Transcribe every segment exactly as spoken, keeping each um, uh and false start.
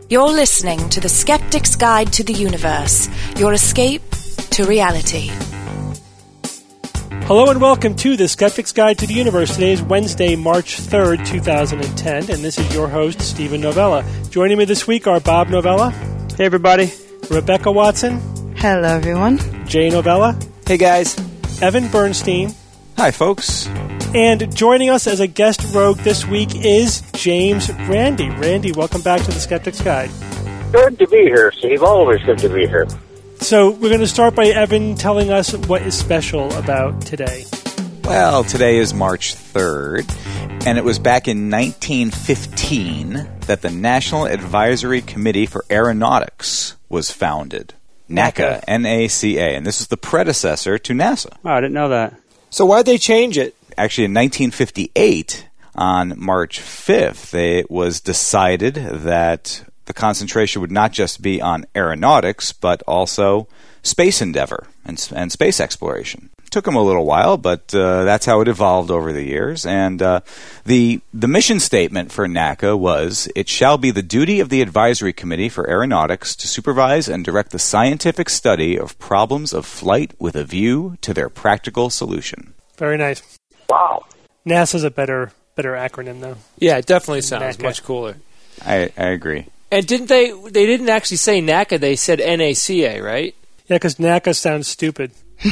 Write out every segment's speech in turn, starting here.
You're listening to The Skeptic's Guide to the Universe, your escape to reality. Hello and welcome to The Skeptic's Guide to the Universe. Today is Wednesday, March third, two thousand ten, and this is your host, Stephen Novella. Joining me this week are Bob Novella. Hey, everybody. Rebecca Watson. Hello, everyone. Jay Novella. Hey, guys. Evan Bernstein. Hi, folks. And joining us as a guest rogue this week is James Randi. Randy, welcome back to The Skeptic's Guide. Good to be here, Steve. Always good to be here. So we're going to start by Evan telling us what is special about today. Well, today is March third, and it was back in nineteen fifteen that the National Advisory Committee for Aeronautics was founded. NACA, N A C A, and this is the predecessor to NASA. Oh, I didn't know that. So why'd they change it? Actually, in nineteen fifty-eight, on March fifth, it was decided that the concentration would not just be on aeronautics, but also space endeavor and, and space exploration. It took them a little while, but uh, that's how it evolved over the years. And uh, the the mission statement for NACA was, "It shall be the duty of the Advisory Committee for Aeronautics to supervise and direct the scientific study of problems of flight with a view to their practical solution." Very nice. Wow. NASA's a better better acronym, though. Yeah, it definitely sounds NACA. much cooler. I, I agree. And didn't they, they didn't actually say NACA, they said N A C A, right? Yeah, because NACA sounds stupid.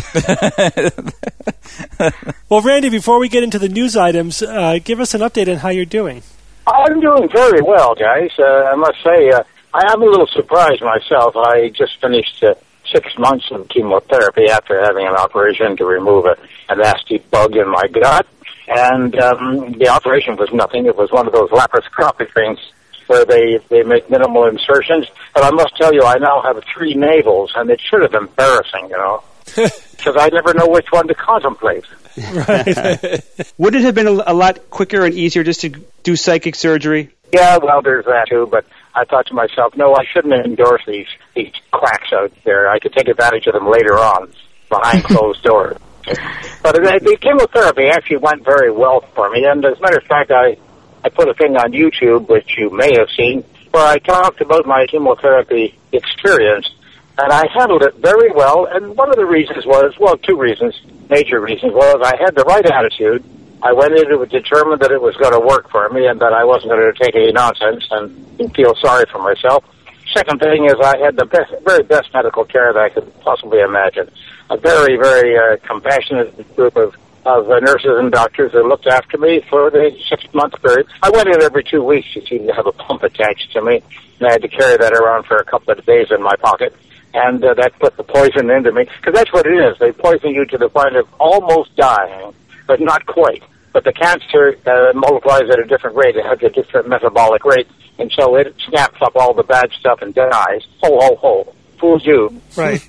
Well, Randy, before we get into the news items, uh, give us an update on how you're doing. I'm doing very well, guys. Uh, I must say, uh, I am a little surprised myself. I just finished uh, six months of chemotherapy after having an operation to remove a, a nasty bug in my gut. And um, the operation was nothing. It was one of those laparoscopic things where they, they make minimal insertions. But I must tell you, I now have three navels, and it should have been embarrassing, you know, because I never know which one to contemplate. Right. Would it have been a, a lot quicker and easier just to do psychic surgery? Yeah, well, there's that too, but I thought to myself, no, I shouldn't endorse these, these quacks out there. I could take advantage of them later on behind closed doors. But the, the chemotherapy actually went very well for me, and as a matter of fact, I, I put a thing on YouTube, which you may have seen, where I talked about my chemotherapy experience, and I handled it very well, and one of the reasons was, well, two reasons, major reasons, was I had the right attitude. I went into it determined that it was going to work for me and that I wasn't going to take any nonsense and feel sorry for myself. Second thing is I had the best, very best medical care that I could possibly imagine. A very, very uh, compassionate group of, of uh, nurses and doctors that looked after me for the six-month period. I went in every two weeks to see to have a pump attached to me, and I had to carry that around for a couple of days in my pocket. And uh, that put the poison into me, because that's what it is. They poison you to the point of almost dying, but not quite. But the cancer uh, multiplies at a different rate. It has a different metabolic rate, and so it snaps up all the bad stuff and dies. Ho, ho, ho. Fools you. Right.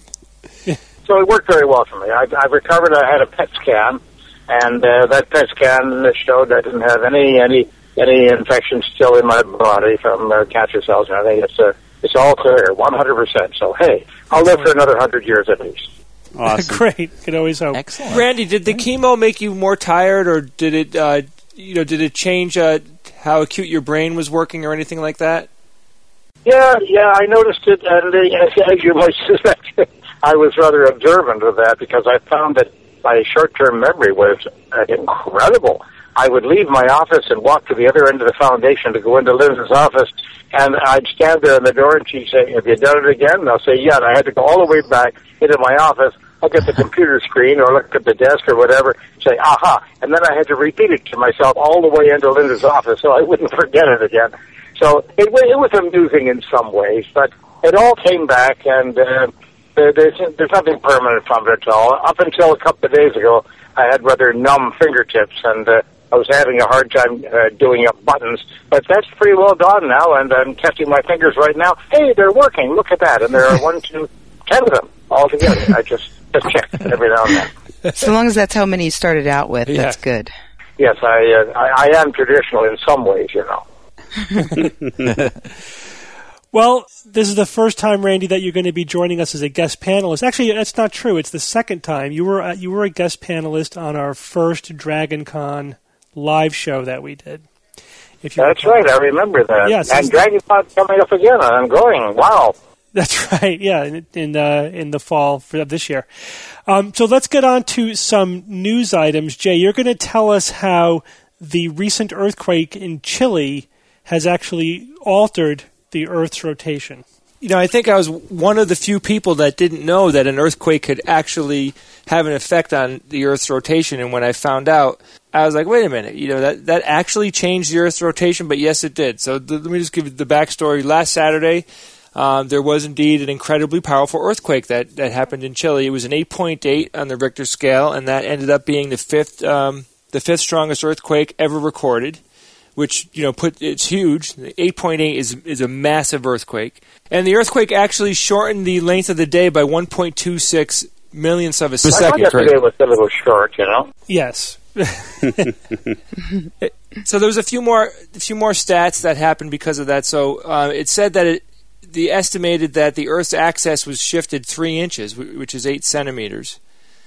So it worked very well for me. I, I recovered. I had a P E T scan, and uh, that P E T scan showed I didn't have any any any infection still in my body from uh, cancer cells or anything. It's, uh, it's all clear, one hundred percent. So, hey, I'll live for another one hundred years at least. Awesome. Great. Could always hope. Excellent. Randy, did the chemo make you more tired, or did it, uh, you know, did it change uh, how acute your brain was working or anything like that? Yeah, yeah, I noticed it, and uh, as you might suspect, I was rather observant of that because I found that my short-term memory was uh, incredible. I would leave my office and walk to the other end of the foundation to go into Liz's office, and I'd stand there in the door, and she'd say, "Have you done it again?" And I'll say, "Yeah." And I had to go all the way back into my office, look at the computer screen or look at the desk or whatever, say, "Aha." And then I had to repeat it to myself all the way into Linda's office so I wouldn't forget it again. So it, it was amusing in some ways, but it all came back, and uh, there, there's, there's nothing permanent from it at all. Up until a couple of days ago, I had rather numb fingertips, and uh, I was having a hard time uh, doing up buttons, but that's pretty well gone now, and I'm testing my fingers right now. Hey, they're working. Look at that. And there are one, two, ten of them all together. I just, just check every now and then. So long as that's how many you started out with, Yeah. that's good. Yes, I, uh, I, I am traditional in some ways, you know. Well, this is the first time, Randy, that you're going to be joining us as a guest panelist. Actually, that's not true. It's the second time. You were uh, you were a guest panelist on our first Dragon Con live show that we did. If you That's recall. right. I remember that. Yes, and Dragon Pod coming up again, and I'm going, wow. That's right. Yeah, in in, uh, in the fall for, of this year. Um, so let's get on to some news items. Jay, you're going to tell us how the recent earthquake in Chile has actually altered the Earth's rotation. You know, I think I was one of the few people that didn't know that an earthquake could actually have an effect on the Earth's rotation. And when I found out, I was like, wait a minute, you know, that, that actually changed the Earth's rotation? But yes, it did. So th- let me just give you the backstory. Last Saturday, um, there was indeed an incredibly powerful earthquake that, that happened in Chile. It was an eight point eight on the Richter scale, and that ended up being the fifth um, the fifth strongest earthquake ever recorded, which, you know, put it's huge. eight point eight is is a massive earthquake. And the earthquake actually shortened the length of the day by one point two six millionths of a second. I thought yesterday was a little short, you know? Yes. So there was a few more a few more stats that happened because of that. So uh, it said that it, the estimated that the Earth's axis was shifted three inches, which is eight centimeters.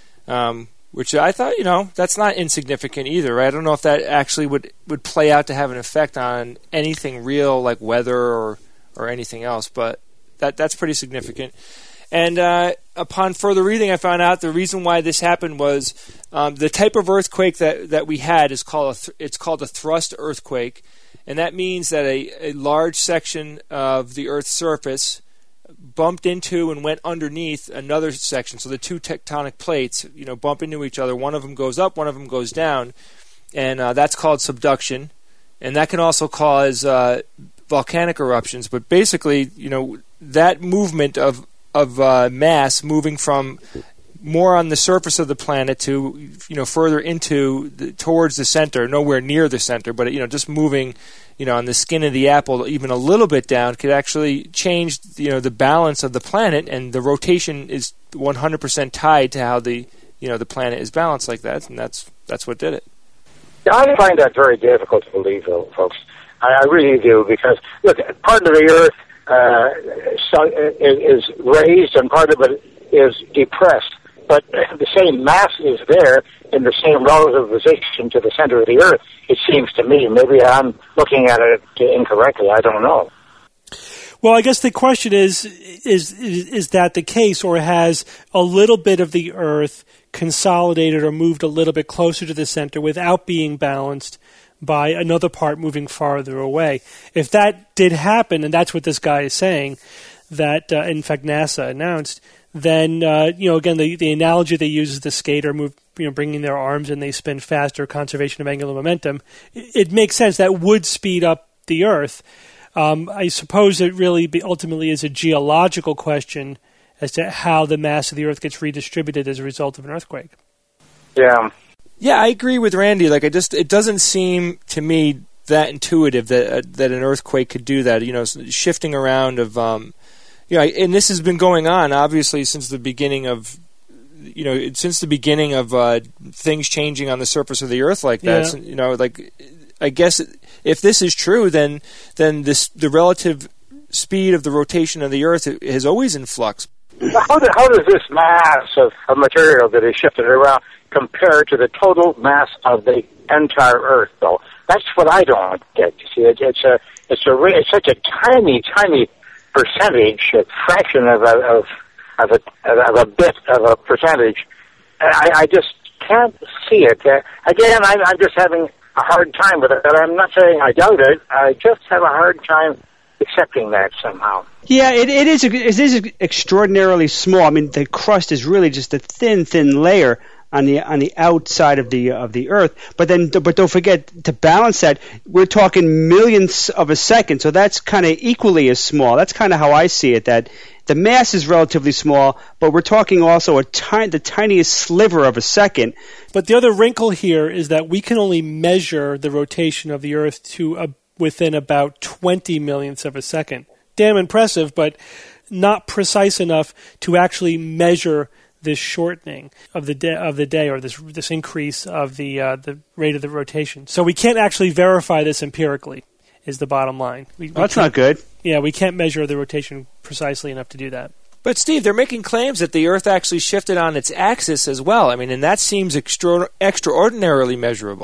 Um, which I thought, you know, that's not insignificant either, right? I don't know if that actually would, would play out to have an effect on anything real like weather or or anything else, but that that's pretty significant. And uh, upon further reading, I found out the reason why this happened was um, the type of earthquake that, that we had is called a th- it's called a thrust earthquake, and that means that a, a large section of the Earth's surface bumped into and went underneath another section. So the two tectonic plates, you know, bump into each other. One of them goes up, one of them goes down, and uh, that's called subduction. And that can also cause uh, volcanic eruptions. But basically, you know, that movement of of uh, mass moving from more on the surface of the planet to, you know, further into the, towards the center, nowhere near the center, but, you know, just moving, you know, on the skin of the apple even a little bit down could actually change, you know, the balance of the planet, and the rotation is one hundred percent tied to how the, you know, the planet is balanced like that, and that's that's what did it. Yeah, I find that very difficult to believe, though, folks. I, I really do, because, look, part of the Earth uh, so, is, is raised and part of it is depressed. But the same mass is there in the same relative position to the center of the Earth, it seems to me. Maybe I'm looking at it incorrectly. I don't know. Well, I guess the question is, is, is, is that the case, or has a little bit of the Earth consolidated or moved a little bit closer to the center without being balanced by another part moving farther away? If that did happen, and that's what this guy is saying, that, uh, in fact, NASA announced, then, uh, you know, again, the, the analogy they use is the skater move, you know, bringing their arms and they spin faster, conservation of angular momentum. It, it makes sense. That would speed up the Earth. Um, I suppose it really be, ultimately is a geological question as to how the mass of the Earth gets redistributed as a result of an earthquake. Yeah. Yeah, I agree with Randy. Like, I just, it doesn't seem to me that intuitive that uh, that an earthquake could do that. You know, shifting around of, um, you know, and this has been going on obviously since the beginning of, you know, since the beginning of uh, things changing on the surface of the Earth like that. Yeah. So, you know, like, I guess if this is true, then then this the relative speed of the rotation of the Earth is always in flux. How, do, how does this mass of, of material that is shifted around compare to the total mass of the entire Earth, though? That's what I don't get. You see, it, it's a it's a it's such a tiny, tiny percentage, a fraction of a of, of a of a bit of a percentage. I, I just can't see it. Uh, again, I'm, I'm just having a hard time with it. And I'm not saying I doubt it. I just have a hard time accepting that somehow. Yeah, it, it is. It is extraordinarily small. I mean, the crust is really just a thin, thin layer on the on the outside of the of the Earth. But then, but don't forget to balance that. We're talking millionths of a second, so that's kind of equally as small. That's kind of how I see it. That the mass is relatively small, but we're talking also a tiny, the tiniest sliver of a second. But the other wrinkle here is that we can only measure the rotation of the Earth to a, within about twenty millionths of a second. Damn impressive, but not precise enough to actually measure this shortening of the day, of the day, or this this increase of the uh, the rate of the rotation. So we can't actually verify this empirically, is the bottom line. We, Well, that's we not good. Yeah, we can't measure the rotation precisely enough to do that. But Steve, they're making claims that the Earth actually shifted on its axis as well. I mean, and that seems extra- extraordinarily measurable.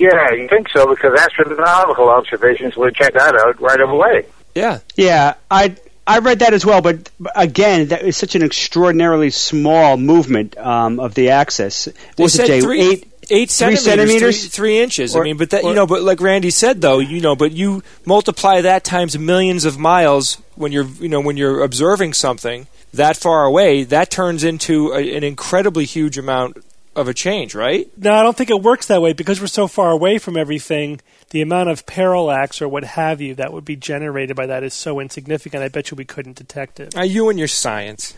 Yeah, you think so, because astronomical observations would check that out right away. Yeah. Yeah, I I read that as well, but again, that is such an extraordinarily small movement um, of the axis. What They was it, said Jay? three, Eight, eight three centimeters, centimeters? Three, three inches. Or- I mean, but that or- you know, but like Randy said, though, you know, but you multiply that times millions of miles when you're, you know, when you're observing something that far away, that turns into a, an incredibly huge amount of a change, right? No, I don't think it works that way because we're so far away from everything. The amount of parallax or what have you that would be generated by that is so insignificant. I bet you we couldn't detect it. Uh, you and your science.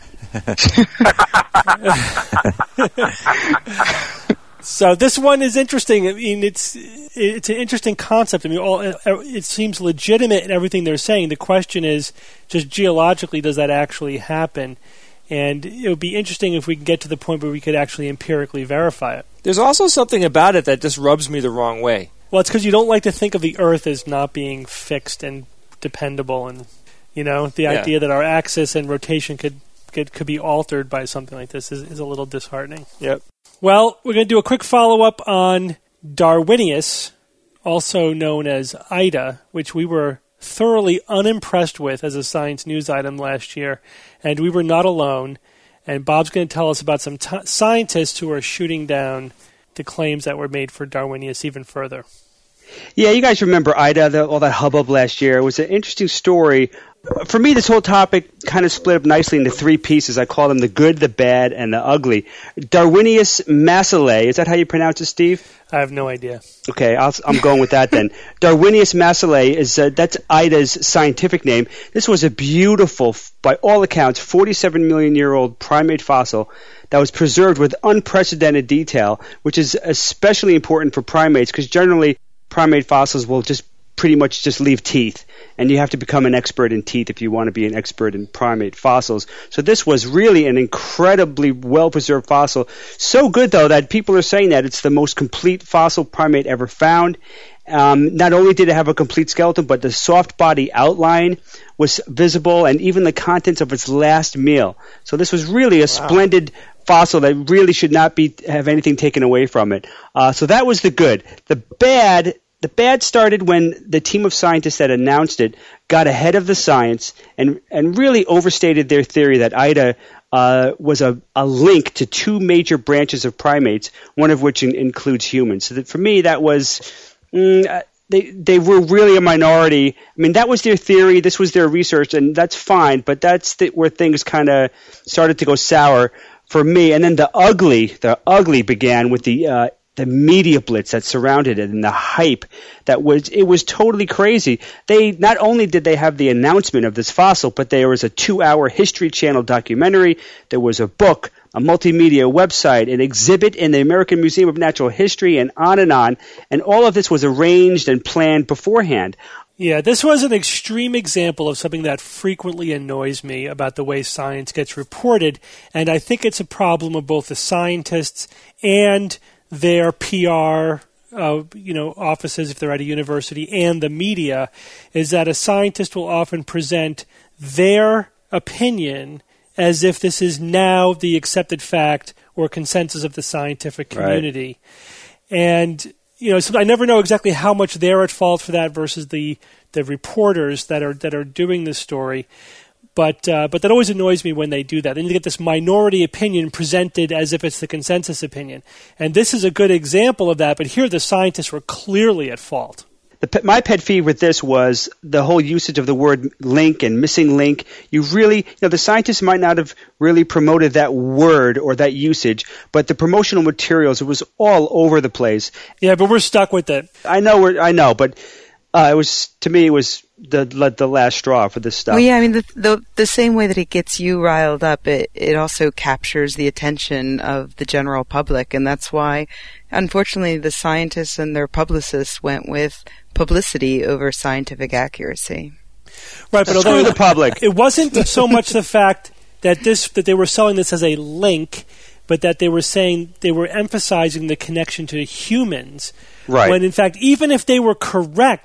So this one is interesting. I mean, it's it's an interesting concept. I mean, all, it seems legitimate in everything they're saying. The question is, just geologically, does that actually happen? And it would be interesting if we can get to the point where we could actually empirically verify it. There's also something about it that just rubs me the wrong way. Well, it's because you don't like to think of the Earth as not being fixed and dependable, and you know the Yeah. idea that our axis and rotation could could, could be altered by something like this is, is a little disheartening. Yep. Well, we're going to do a quick follow-up on Darwinius, also known as Ida, which we were thoroughly unimpressed with as a science news item last year, and we were not alone. And Bob's going to tell us about some t- scientists who are shooting down the claims that were made for Darwinius even further. Yeah, you guys remember Ida, the, all that hubbub last year. It was an interesting story. For me, this whole topic kind of split up nicely into three pieces. I call them the good, the bad, and the ugly. Darwinius Massilae, is that how you pronounce it, Steve? I have no idea. Okay, I'll, I'm going with that then. Darwinius Massilae, is uh, that's Ida's scientific name. This was a beautiful, by all accounts, forty-seven million year old primate fossil that was preserved with unprecedented detail, which is especially important for primates because generally primate fossils will just pretty much just leave teeth, and you have to become an expert in teeth if you want to be an expert in primate fossils. So this was really an incredibly well-preserved fossil. So good, though, that people are saying that it's the most complete fossil primate ever found. Um, not only did it have a complete skeleton, but the soft body outline was visible, and even the contents of its last meal. So this was really a wow. splendid fossil that really should not be have anything taken away from it. Uh, so that was the good. The bad... The bad started when the team of scientists that announced it got ahead of the science and, and really overstated their theory that Ida uh, was a, a link to two major branches of primates, one of which in, includes humans. So that for me, that was mm, they they were really a minority. I mean, that was their theory. This was their research, and that's fine. But that's the, where things kind of started to go sour for me. And then the ugly, the ugly began with the uh, the media blitz that surrounded it and the hype that was, it was totally crazy. They, not only did they have the announcement of this fossil, but there was a two hour History Channel documentary, there was a book, a multimedia website, an exhibit in the American Museum of Natural History, and on and on. And all of this was arranged and planned beforehand. Yeah, this was an extreme example of something that frequently annoys me about the way science gets reported, and I think it's a problem of both the scientists and their P R, uh, you know, offices if they're at a university, and the media, is that a scientist will often present their opinion as if this is now the accepted fact or consensus of the scientific community. Right. And, you know, so I never know exactly how much they're at fault for that versus the, the reporters that are that are doing this story. But uh, but that always annoys me when they do that. Then you get this minority opinion presented as if it's the consensus opinion. And this is a good example of that, but here the scientists were clearly at fault. The, my pet peeve with this was the whole usage of the word link and missing link. You really, you know, the scientists might not have really promoted that word or that usage, but the promotional materials, it was all over the place. Yeah, but we're stuck with it. I know, we're, I know, but uh, it was, to me, it was the the last straw for this stuff. Well, yeah, I mean, the the, the same way that it gets you riled up, it, it also captures the attention of the general public, and that's why, unfortunately, the scientists and their publicists went with publicity over scientific accuracy. Right, but although the public, it wasn't so much the fact that this that they were selling this as a link, but that they were saying they were emphasizing the connection to humans. Right. When in fact, even if they were correct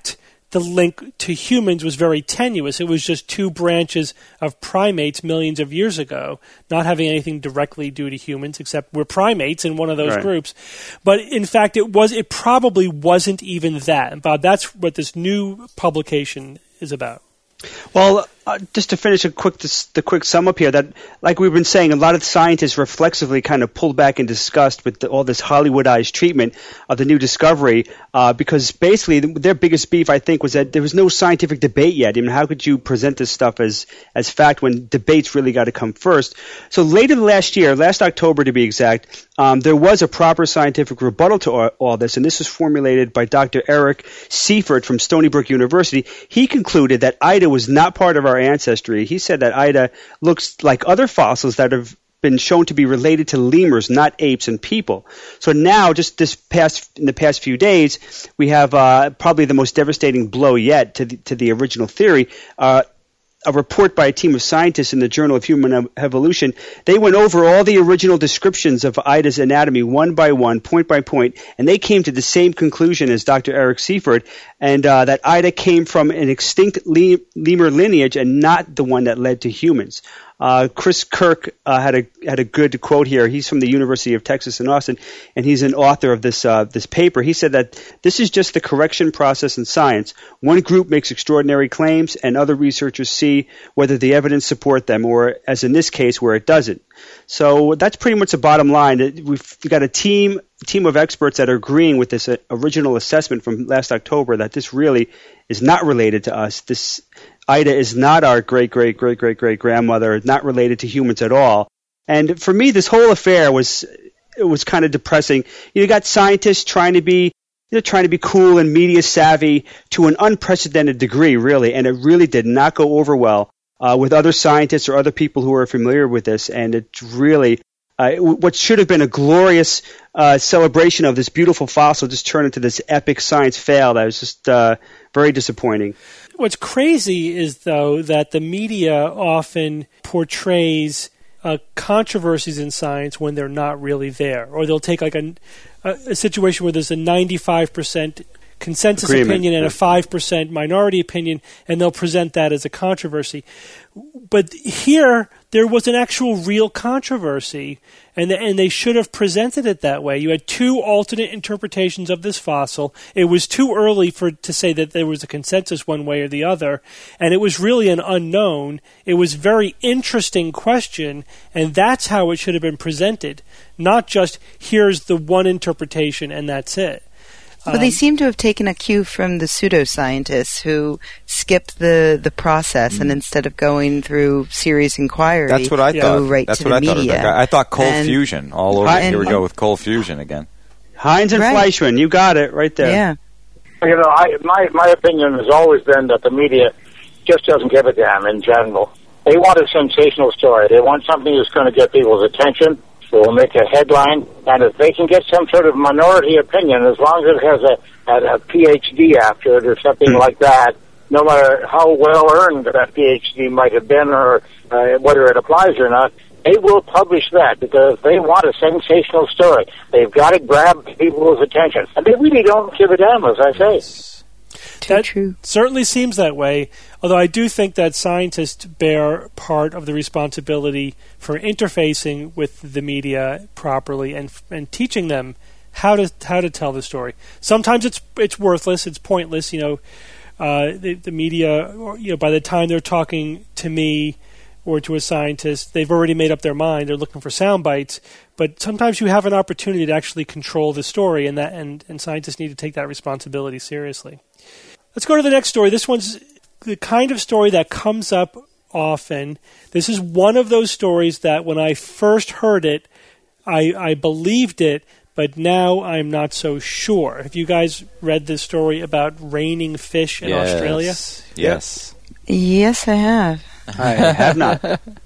the link to humans was very tenuous. It was just two branches of primates millions of years ago, not having anything directly due to humans, except we're primates in one of those right. groups. But in fact, it was it probably wasn't even that. And Bob, that's what this new publication is about. Well, uh, just to finish a quick this, the quick sum up here, that like we've been saying, a lot of scientists reflexively kind of pulled back in disgust with the, all this Hollywoodized treatment of the new discovery, uh, because basically the, their biggest beef, I think, was that there was no scientific debate yet. I mean, how could you present this stuff as as fact when debates really got to come first? So later last year, last October to be exact, um, there was a proper scientific rebuttal to all, all this, and this was formulated by Doctor Eric Seifert from Stony Brook University. He concluded that Ida was not part of our ancestry. He said that Ida looks like other fossils that have been shown to be related to lemurs, not apes and people. So now, just this past in the past few days, we have uh, probably the most devastating blow yet to the, to the original theory. Uh, a report by a team of scientists in the Journal of Human Evolution. They went over all the original descriptions of Ida's anatomy one by one, point by point, and they came to the same conclusion as Doctor Eric Seifert, and uh, that Ida came from an extinct le- lemur lineage and not the one that led to humans. Uh, Chris Kirk uh, had a had a good quote here. He's from the University of Texas in Austin, and he's an author of this uh, this paper. He said that this is just the correction process in science. One group makes extraordinary claims, and other researchers see whether the evidence support them, or, as in this case, where it doesn't. So that's pretty much the bottom line. We've got a team team of experts that are agreeing with this uh, original assessment from last October that this really is not related to us. This Ida is not our great, great, great, great, great grandmother, not related to humans at all. And for me, this whole affair was it was kind of depressing. You got scientists trying to be, you know, trying to be cool and media savvy to an unprecedented degree, really, and it really did not go over well uh, with other scientists or other people who are familiar with this. And it's really uh, what should have been a glorious uh, celebration of this beautiful fossil just turned into this epic science fail that was just uh, very disappointing. What's crazy is, though, that the media often portrays uh, controversies in science when they're not really there. Or they'll take like a, a, a situation where there's a ninety-five percent consensus Agreement. opinion and a five percent minority opinion, and they'll present that as a controversy. But here, there was an actual real controversy, and and they should have presented it that way. You had two alternate interpretations of this fossil. It was too early for to say that there was a consensus one way or the other, and it was really an unknown. It was a very interesting question, and that's how it should have been presented, not just here's the one interpretation and that's it. But um, they seem to have taken a cue from the pseudoscientists who skipped the, the process mm-hmm. and instead of going through serious inquiry, that's what I go thought. right that's to what the I media. Thought, I thought cold and, fusion all over. and, Here we go with cold fusion again. Heinz and right. Fleischman, you got it right there. Yeah. You know, I, my my opinion has always been that the media just doesn't give a damn in general. They want a sensational story. They want something that's going to get people's attention. Will make a headline, and if they can get some sort of minority opinion, as long as it has a, a, a P H D after it or something like that, no matter how well earned that P H D might have been or uh, whether it applies or not, they will publish that because they want a sensational story. They've got to grab people's attention, and they really don't give a damn, as I say. Too that true. Certainly seems that way, although I do think that scientists bear part of the responsibility for interfacing with the media properly and and teaching them how to how to tell the story. Sometimes it's it's worthless, it's pointless. You know, uh, the, the media, you know, by the time they're talking to me or to a scientist, they've already made up their mind. They're looking for sound bites. But sometimes you have an opportunity to actually control the story, and that and, and scientists need to take that responsibility seriously. Let's go to the next story. This one's the kind of story that comes up often. This is one of those stories that when I first heard it, I, I believed it, but now I'm not so sure. Have you guys read this story about raining fish in yes. Australia? Yes. Yes, I have. I have not.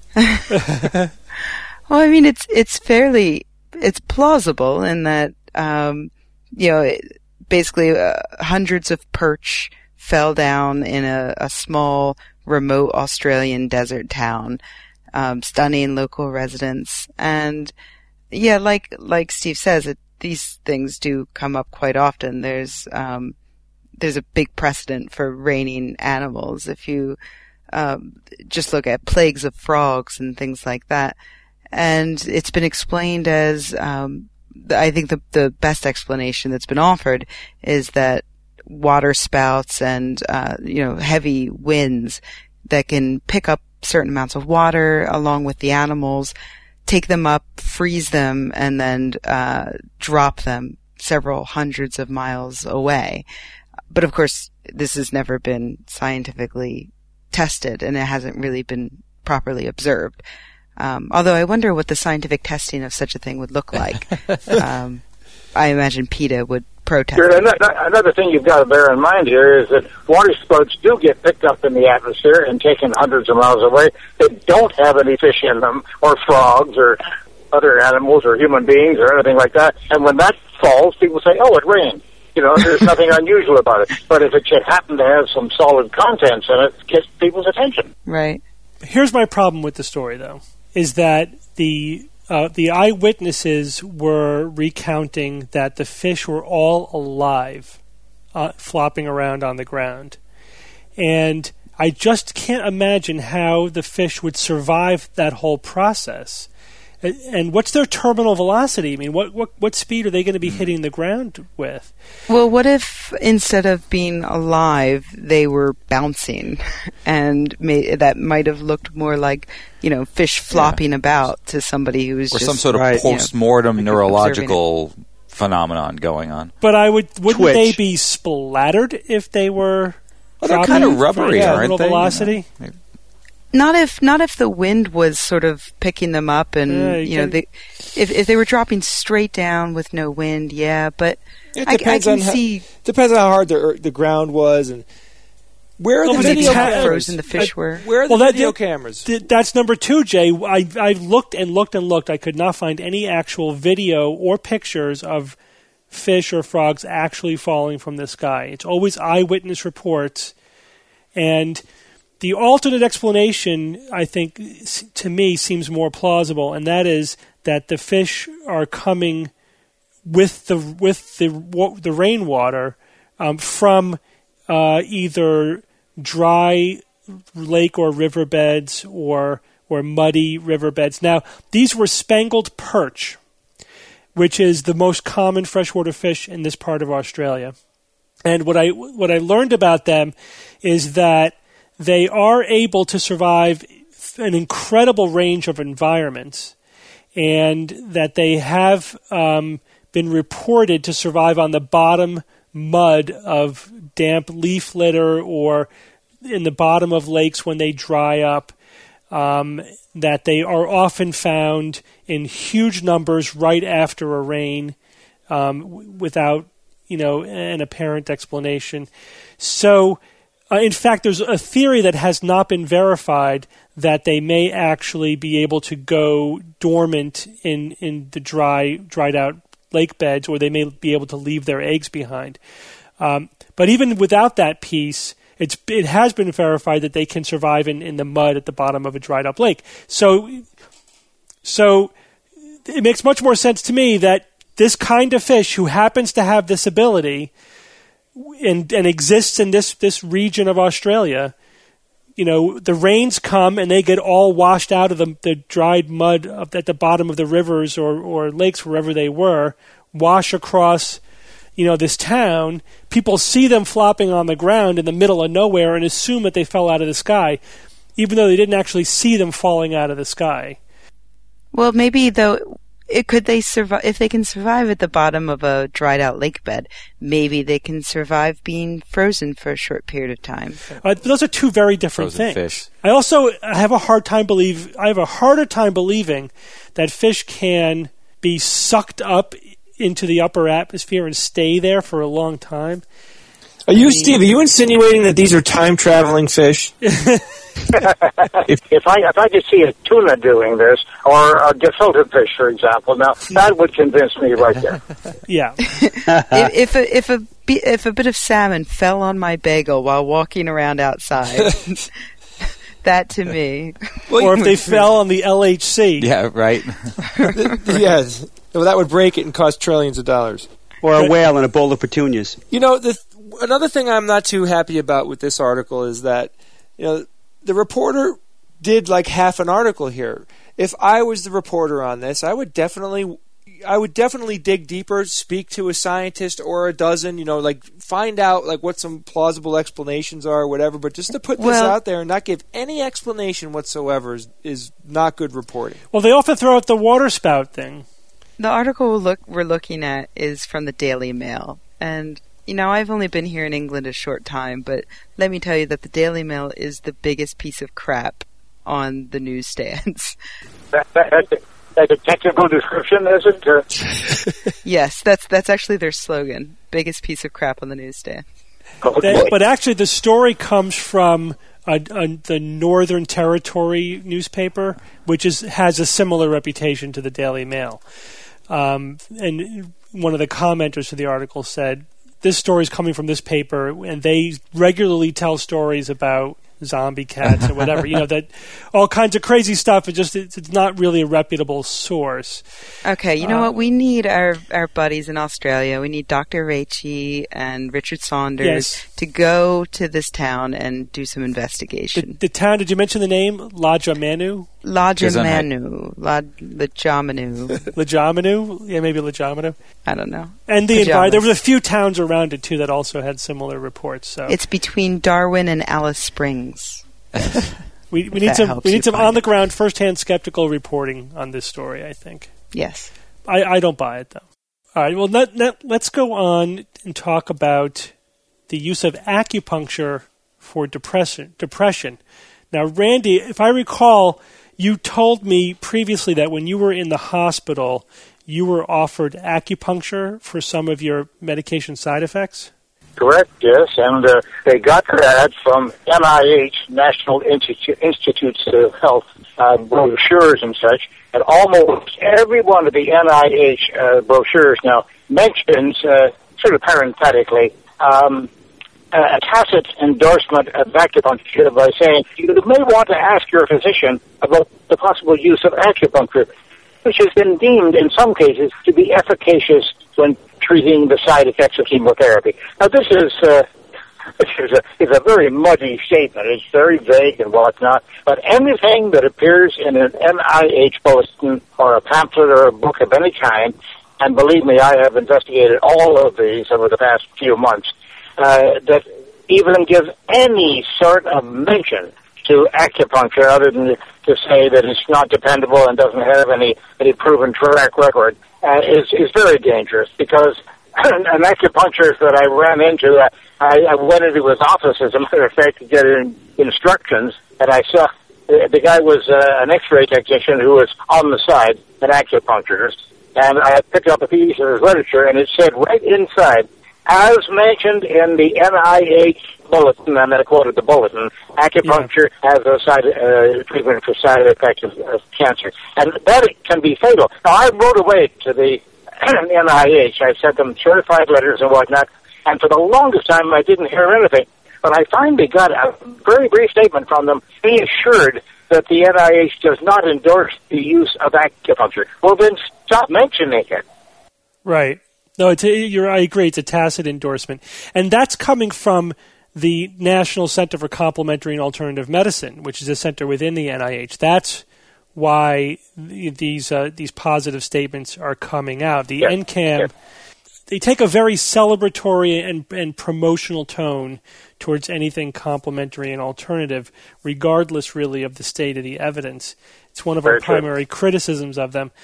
Well, I mean, it's it's fairly it's plausible in that um, you know. It, Basically, uh, hundreds of perch fell down in a, a small, remote Australian desert town, um, stunning local residents. And yeah, like like Steve says, it, these things do come up quite often. There's um, there's a big precedent for reining animals. If you um, just look at plagues of frogs and things like that, and it's been explained as um, I think the the best explanation that's been offered is that water spouts and uh, you know heavy winds that can pick up certain amounts of water along with the animals, take them up, freeze them, and then uh, drop them several hundreds of miles away. But of course, this has never been scientifically tested, and it hasn't really been properly observed. Um, although I wonder what the scientific testing of such a thing would look like. um, I imagine PETA would protest. Sure, another thing you've got to bear in mind here is that water spouts do get picked up in the atmosphere and taken hundreds of miles away. They don't have any fish in them, or frogs, or other animals, or human beings, or anything like that. And when that falls, people say, oh, it rained. You know, there's nothing unusual about it. But if it should happen to have some solid contents in it, it gets people's attention. Right. Here's my problem with the story, though, is that the uh, the eyewitnesses were recounting that the fish were all alive, uh, flopping around on the ground. And I just can't imagine how the fish would survive that whole process. And what's their terminal velocity? I mean, what what, what speed are they going to be hitting the ground with? Well, what if instead of being alive, they were bouncing, and may, that might have looked more like, you know, fish flopping yeah. about to somebody who was or just some sort of right, post-mortem you know, neurological phenomenon going on. But I would wouldn't Twitch. they be splattered if they were? Well, they're kind of rubbery, yeah, aren't they? Velocity. You know? Not if not if the wind was sort of picking them up, and Yeah, you you know, can- they, if if they were dropping straight down with no wind, yeah. But It I, I depends can on how, see depends on how hard the ear- the ground was and where are Well, the but video it's how cameras. frozen the fish were. Where are the Well, that- video that- cameras? Th- That's number two, Jay. I I looked and looked and looked. I could not find any actual video or pictures of fish or frogs actually falling from the sky. It's always eyewitness reports, and the alternate explanation, I think, s- to me seems more plausible, and that is that the fish are coming with the with the wa- the rainwater um, from uh, either dry lake or riverbeds or or muddy riverbeds. Now, these were spangled perch, which is the most common freshwater fish in this part of Australia. And what I what I learned about them is that they are able to survive an incredible range of environments, and that they have um, been reported to survive on the bottom mud of damp leaf litter or in the bottom of lakes when they dry up, um, that they are often found in huge numbers right after a rain um, w- without, you know, an apparent explanation. So, uh, in fact, there's a theory that has not been verified that they may actually be able to go dormant in, in the dry, dried out lake beds, or they may be able to leave their eggs behind. Um, but even without that piece, it's it has been verified that they can survive in, in the mud at the bottom of a dried up lake. So, so it makes much more sense to me that this kind of fish, who happens to have this ability and and exists in this, this region of Australia, you know, the rains come and they get all washed out of the, the dried mud of, at the bottom of the rivers or, or lakes, wherever they were, wash across, you know, this town. People see them flopping on the ground in the middle of nowhere and assume that they fell out of the sky, even though they didn't actually see them falling out of the sky. Well, maybe though, it, could they survive if they can survive at the bottom of a dried out lake bed? Maybe they can survive being frozen for a short period of time. Uh, those are two very different Frozen things. fish. I also have a hard time believe I have a harder time believing that fish can be sucked up into the upper atmosphere and stay there for a long time. Are you, Steve, are you insinuating that these are time-traveling fish? if, if I if I could see a tuna doing this, or a gefilte fish, for example, now that would convince me right there. Yeah. if, if a if a bi- if a bit of salmon fell on my bagel while walking around outside, that to me. Well, Or if they fell on the L H C. Yeah, right. Yes. Well, that would break it and cost trillions of dollars. Or a whale in a bowl of petunias. You know, the, another thing I'm not too happy about with this article is that, you know, the reporter did like half an article here. If I was the reporter on this, I would definitely, I would definitely dig deeper, speak to a scientist or a dozen, you know, like find out like what some plausible explanations are or whatever. But just to put this well, out there and not give any explanation whatsoever is, is not good reporting. Well, they often throw out the water spout thing. The article we'll look, we're looking at is from the Daily Mail. And, you know, I've only been here in England a short time, but let me tell you that the Daily Mail is the biggest piece of crap on the newsstands. That, that, that's, a, that's a technical description, is it? Uh, yes, that's that's actually their slogan. Biggest piece of crap on the newsstand. They, but actually, the story comes from a, a, the Northern Territory newspaper, which is has a similar reputation to the Daily Mail. Um, and one of the commenters to the article said, this story is coming from this paper, and they regularly tell stories about zombie cats or whatever, you know, that all kinds of crazy stuff. It just it's, it's not really a reputable source. Okay, you know uh, what? We need our, our buddies in Australia. We need Doctor Raichi and Richard Saunders yes. to go to this town and do some investigation. The, the town, did you mention the name? Lajamanu? Lajamanu. Lajamanu. Lajamanu? Yeah, maybe Lajamanu. I don't know. And the Pajamas. envi- there were a few towns around it, too, that also had similar reports. So It's between Darwin and Alice Springs. we, we need That some helps we you need some find on the it. ground, first hand skeptical reporting on this story. I think. Yes. I, I don't buy it though. All right. Well, let, let, let's go on and talk about the use of acupuncture for depression. Depression. Now, Randy, if I recall, you told me previously that when you were in the hospital, you were offered acupuncture for some of your medication side effects. Correct, yes, and uh, they got that from N I H, National Institute, Institutes of Health, uh, brochures and such, and almost every one of the N I H uh, brochures now mentions, uh, sort of parenthetically, um, a tacit endorsement of acupuncture by saying you may want to ask your physician about the possible use of acupuncture, which has been deemed in some cases to be efficacious when treating the side effects of chemotherapy. Now, this is uh, this is a, is a very muddy statement. It's very vague and whatnot. But anything that appears in an N I H bulletin or a pamphlet or a book of any kind, and believe me, I have investigated all of these over the past few months, uh, that even gives any sort of mention to acupuncture other than to say that it's not dependable and doesn't have any, any proven track record, uh, is, is very dangerous because an acupuncturist that I ran into, uh, I, I went into his office, as a matter of fact, to get in, instructions, and I saw the, the guy was uh, an x-ray technician who was on the side, an acupuncturist, and I picked up a piece of his literature, and it said right inside, as mentioned in the N I H bulletin, and I quoted the bulletin, acupuncture yeah. has a side uh, treatment for side effects of, of cancer, and that can be fatal. Now, I wrote away to the N I H. I sent them certified letters and whatnot, and for the longest time, I didn't hear anything. But I finally got a very brief statement from them, being assured that the N I H does not endorse the use of acupuncture. Well, then stop mentioning it. Right. No, it's a, you're, I agree. It's a tacit endorsement. And that's coming from the National Center for Complementary and Alternative Medicine, which is a center within the N I H. That's why these uh, these positive statements are coming out. The yes. N C A M, yes. they take a very celebratory and, and promotional tone towards anything complementary and alternative, regardless really of the state of the evidence. It's one of very our primary true. criticisms of them.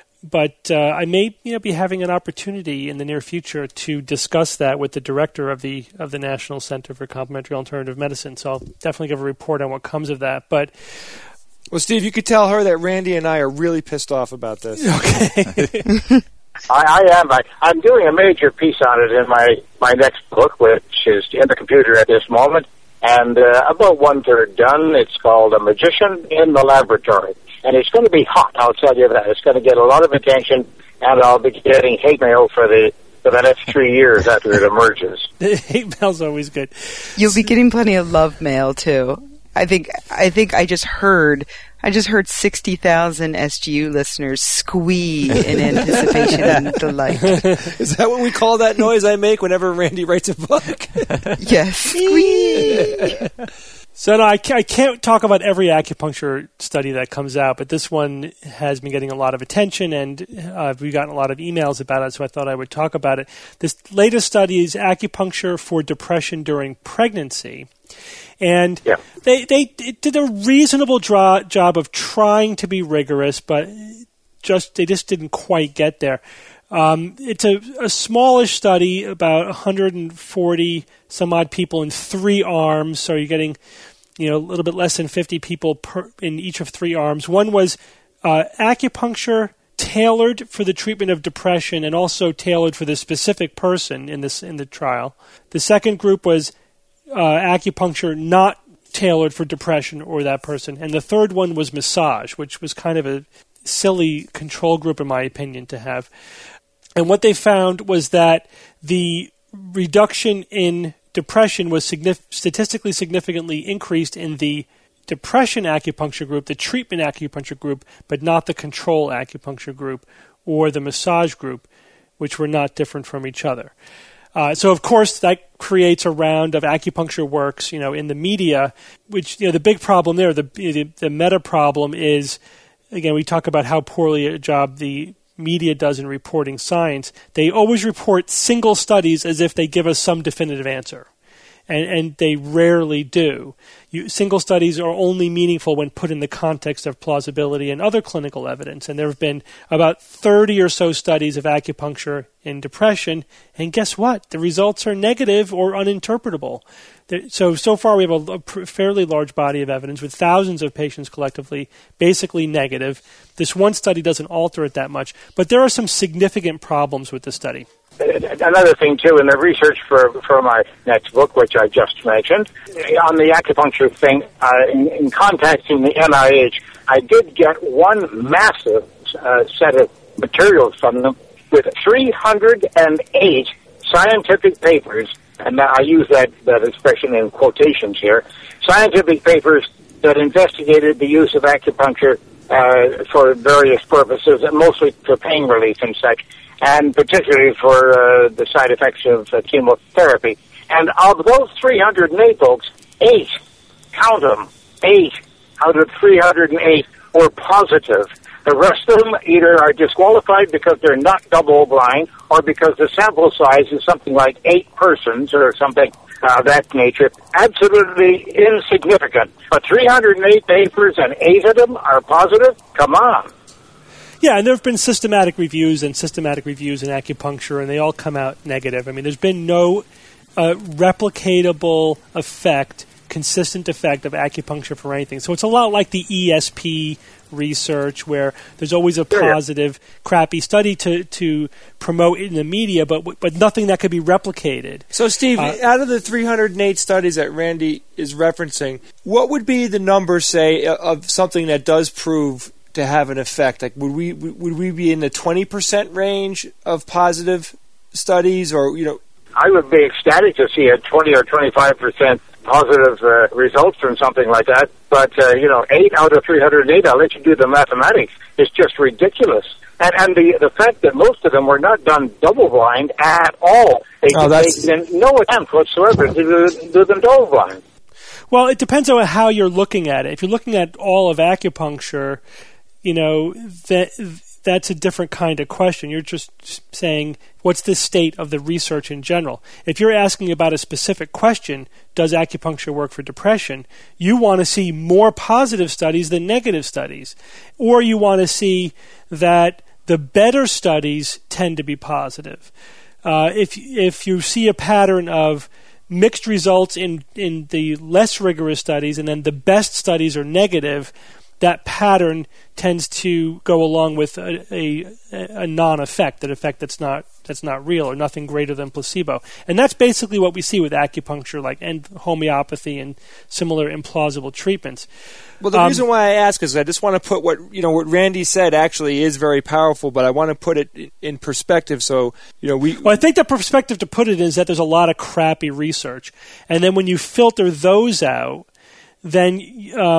But uh, I may you know, be having an opportunity in the near future to discuss that with the director of the of the National Center for Complementary Alternative Medicine. So I'll definitely give a report on what comes of that. But well, Steve, you could tell her that Randy and I are really pissed off about this. Okay. I, I am. I, I'm doing a major piece on it in my, my next book, which is in the computer at this moment, and uh, about one-third done. It's called A Magician in the Laboratory. And it's going to be hot, I'll tell you that. It's going to get a lot of attention, and I'll be getting hate mail for the for the next three years after it emerges. Hate mail's always good. You'll be getting plenty of love mail, too. I think I think I just heard, I just heard sixty thousand S G U listeners squee in anticipation and delight. Is that what we call that noise I make whenever Randy writes a book? Yes, squee! So no, I can't, I can't talk about every acupuncture study that comes out, but this one has been getting a lot of attention, and uh, we've gotten a lot of emails about it, so I thought I would talk about it. This latest study is acupuncture for depression during pregnancy. And yeah. they, they did a reasonable dra- job of trying to be rigorous, but just they just didn't quite get there. Um, it's a, a smallish study, about one hundred forty some odd people in three arms, so you're getting, you know, a little bit less than fifty people per, in each of three arms. One was uh, acupuncture tailored for the treatment of depression and also tailored for the specific person in this in the trial. The second group was uh, acupuncture not tailored for depression or that person. And the third one was massage, which was kind of a silly control group, in my opinion, to have. And what they found was that the reduction in depression was signif- statistically significantly increased in the depression acupuncture group, the treatment acupuncture group, but not the control acupuncture group or the massage group, which were not different from each other. Uh, so, of course, that creates a round of acupuncture works, you know, in the media, which, you know, the big problem there, the the, the meta problem is, again, we talk about how poorly a job the media does in reporting science. They always report single studies as if they give us some definitive answer. And, and they rarely do. You, single studies are only meaningful when put in the context of plausibility and other clinical evidence. And there have been about thirty or so studies of acupuncture in depression. And guess what? The results are negative or uninterpretable. So, so far we have a, a fairly large body of evidence with thousands of patients collectively, basically negative. This one study doesn't alter it that much. But there are some significant problems with the study. Another thing, too, in the research for, for my next book, which I just mentioned, on the acupuncture thing, uh, in, in contacting the N I H, I did get one massive uh, set of materials from them with three hundred eight scientific papers, and I use that, that expression in quotations here, scientific papers that investigated the use of acupuncture uh, for various purposes, and mostly for pain relief and such, and particularly for uh, the side effects of uh, chemotherapy. And of those three hundred eight folks, eight, count them, eight out of three hundred eight were positive. The rest of them either are disqualified because they're not double-blind or because the sample size is something like eight persons or something of uh, that nature. Absolutely insignificant. But three hundred eight papers and eight of them are positive? Come on. Yeah, and there have been systematic reviews and systematic reviews in acupuncture, and they all come out negative. I mean, there's been no uh, replicatable effect, consistent effect of acupuncture for anything. So it's a lot like the E S P research, where there's always a positive, crappy study to, to promote in the media, but but nothing that could be replicated. So, Steve, uh, out of the three hundred eight studies that Randy is referencing, what would be the number, say, of something that does prove to have an effect? Like, would we would we be in the twenty percent range of positive studies, or, you know? I would be ecstatic to see a twenty or twenty-five percent positive uh, results from something like that. But, uh, you know, eight out of three hundred eight, I'll let you do the mathematics, is just ridiculous. And, and the the fact that most of them were not done double-blind at all. They, oh, that's... they did no attempt whatsoever to do, do them double-blind. Well, it depends on how you're looking at it. If you're looking at all of acupuncture, you know, that that's a different kind of question. You're just saying, what's the state of the research in general? If you're asking about a specific question, does acupuncture work for depression, you want to see more positive studies than negative studies. Or you want to see that the better studies tend to be positive. Uh, if if you see a pattern of mixed results in, in the less rigorous studies and then the best studies are negative, that pattern tends to go along with a, a, a non-effect, an effect that's not that's not real or nothing greater than placebo. And that's basically what we see with acupuncture, like and homeopathy and similar implausible treatments. Well, the um, reason why I ask is I just want to put what you know what Randy said actually is very powerful, but I want to put it in perspective. So you know, we. Well, I think the perspective to put it in is that there's a lot of crappy research, and then when you filter those out, then. Um,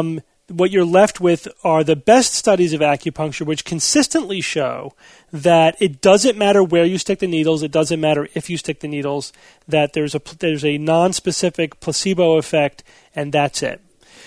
what you're left with are the best studies of acupuncture, which consistently show that it doesn't matter where you stick the needles, it doesn't matter if you stick the needles, that there's a there's a non-specific placebo effect, and that's it.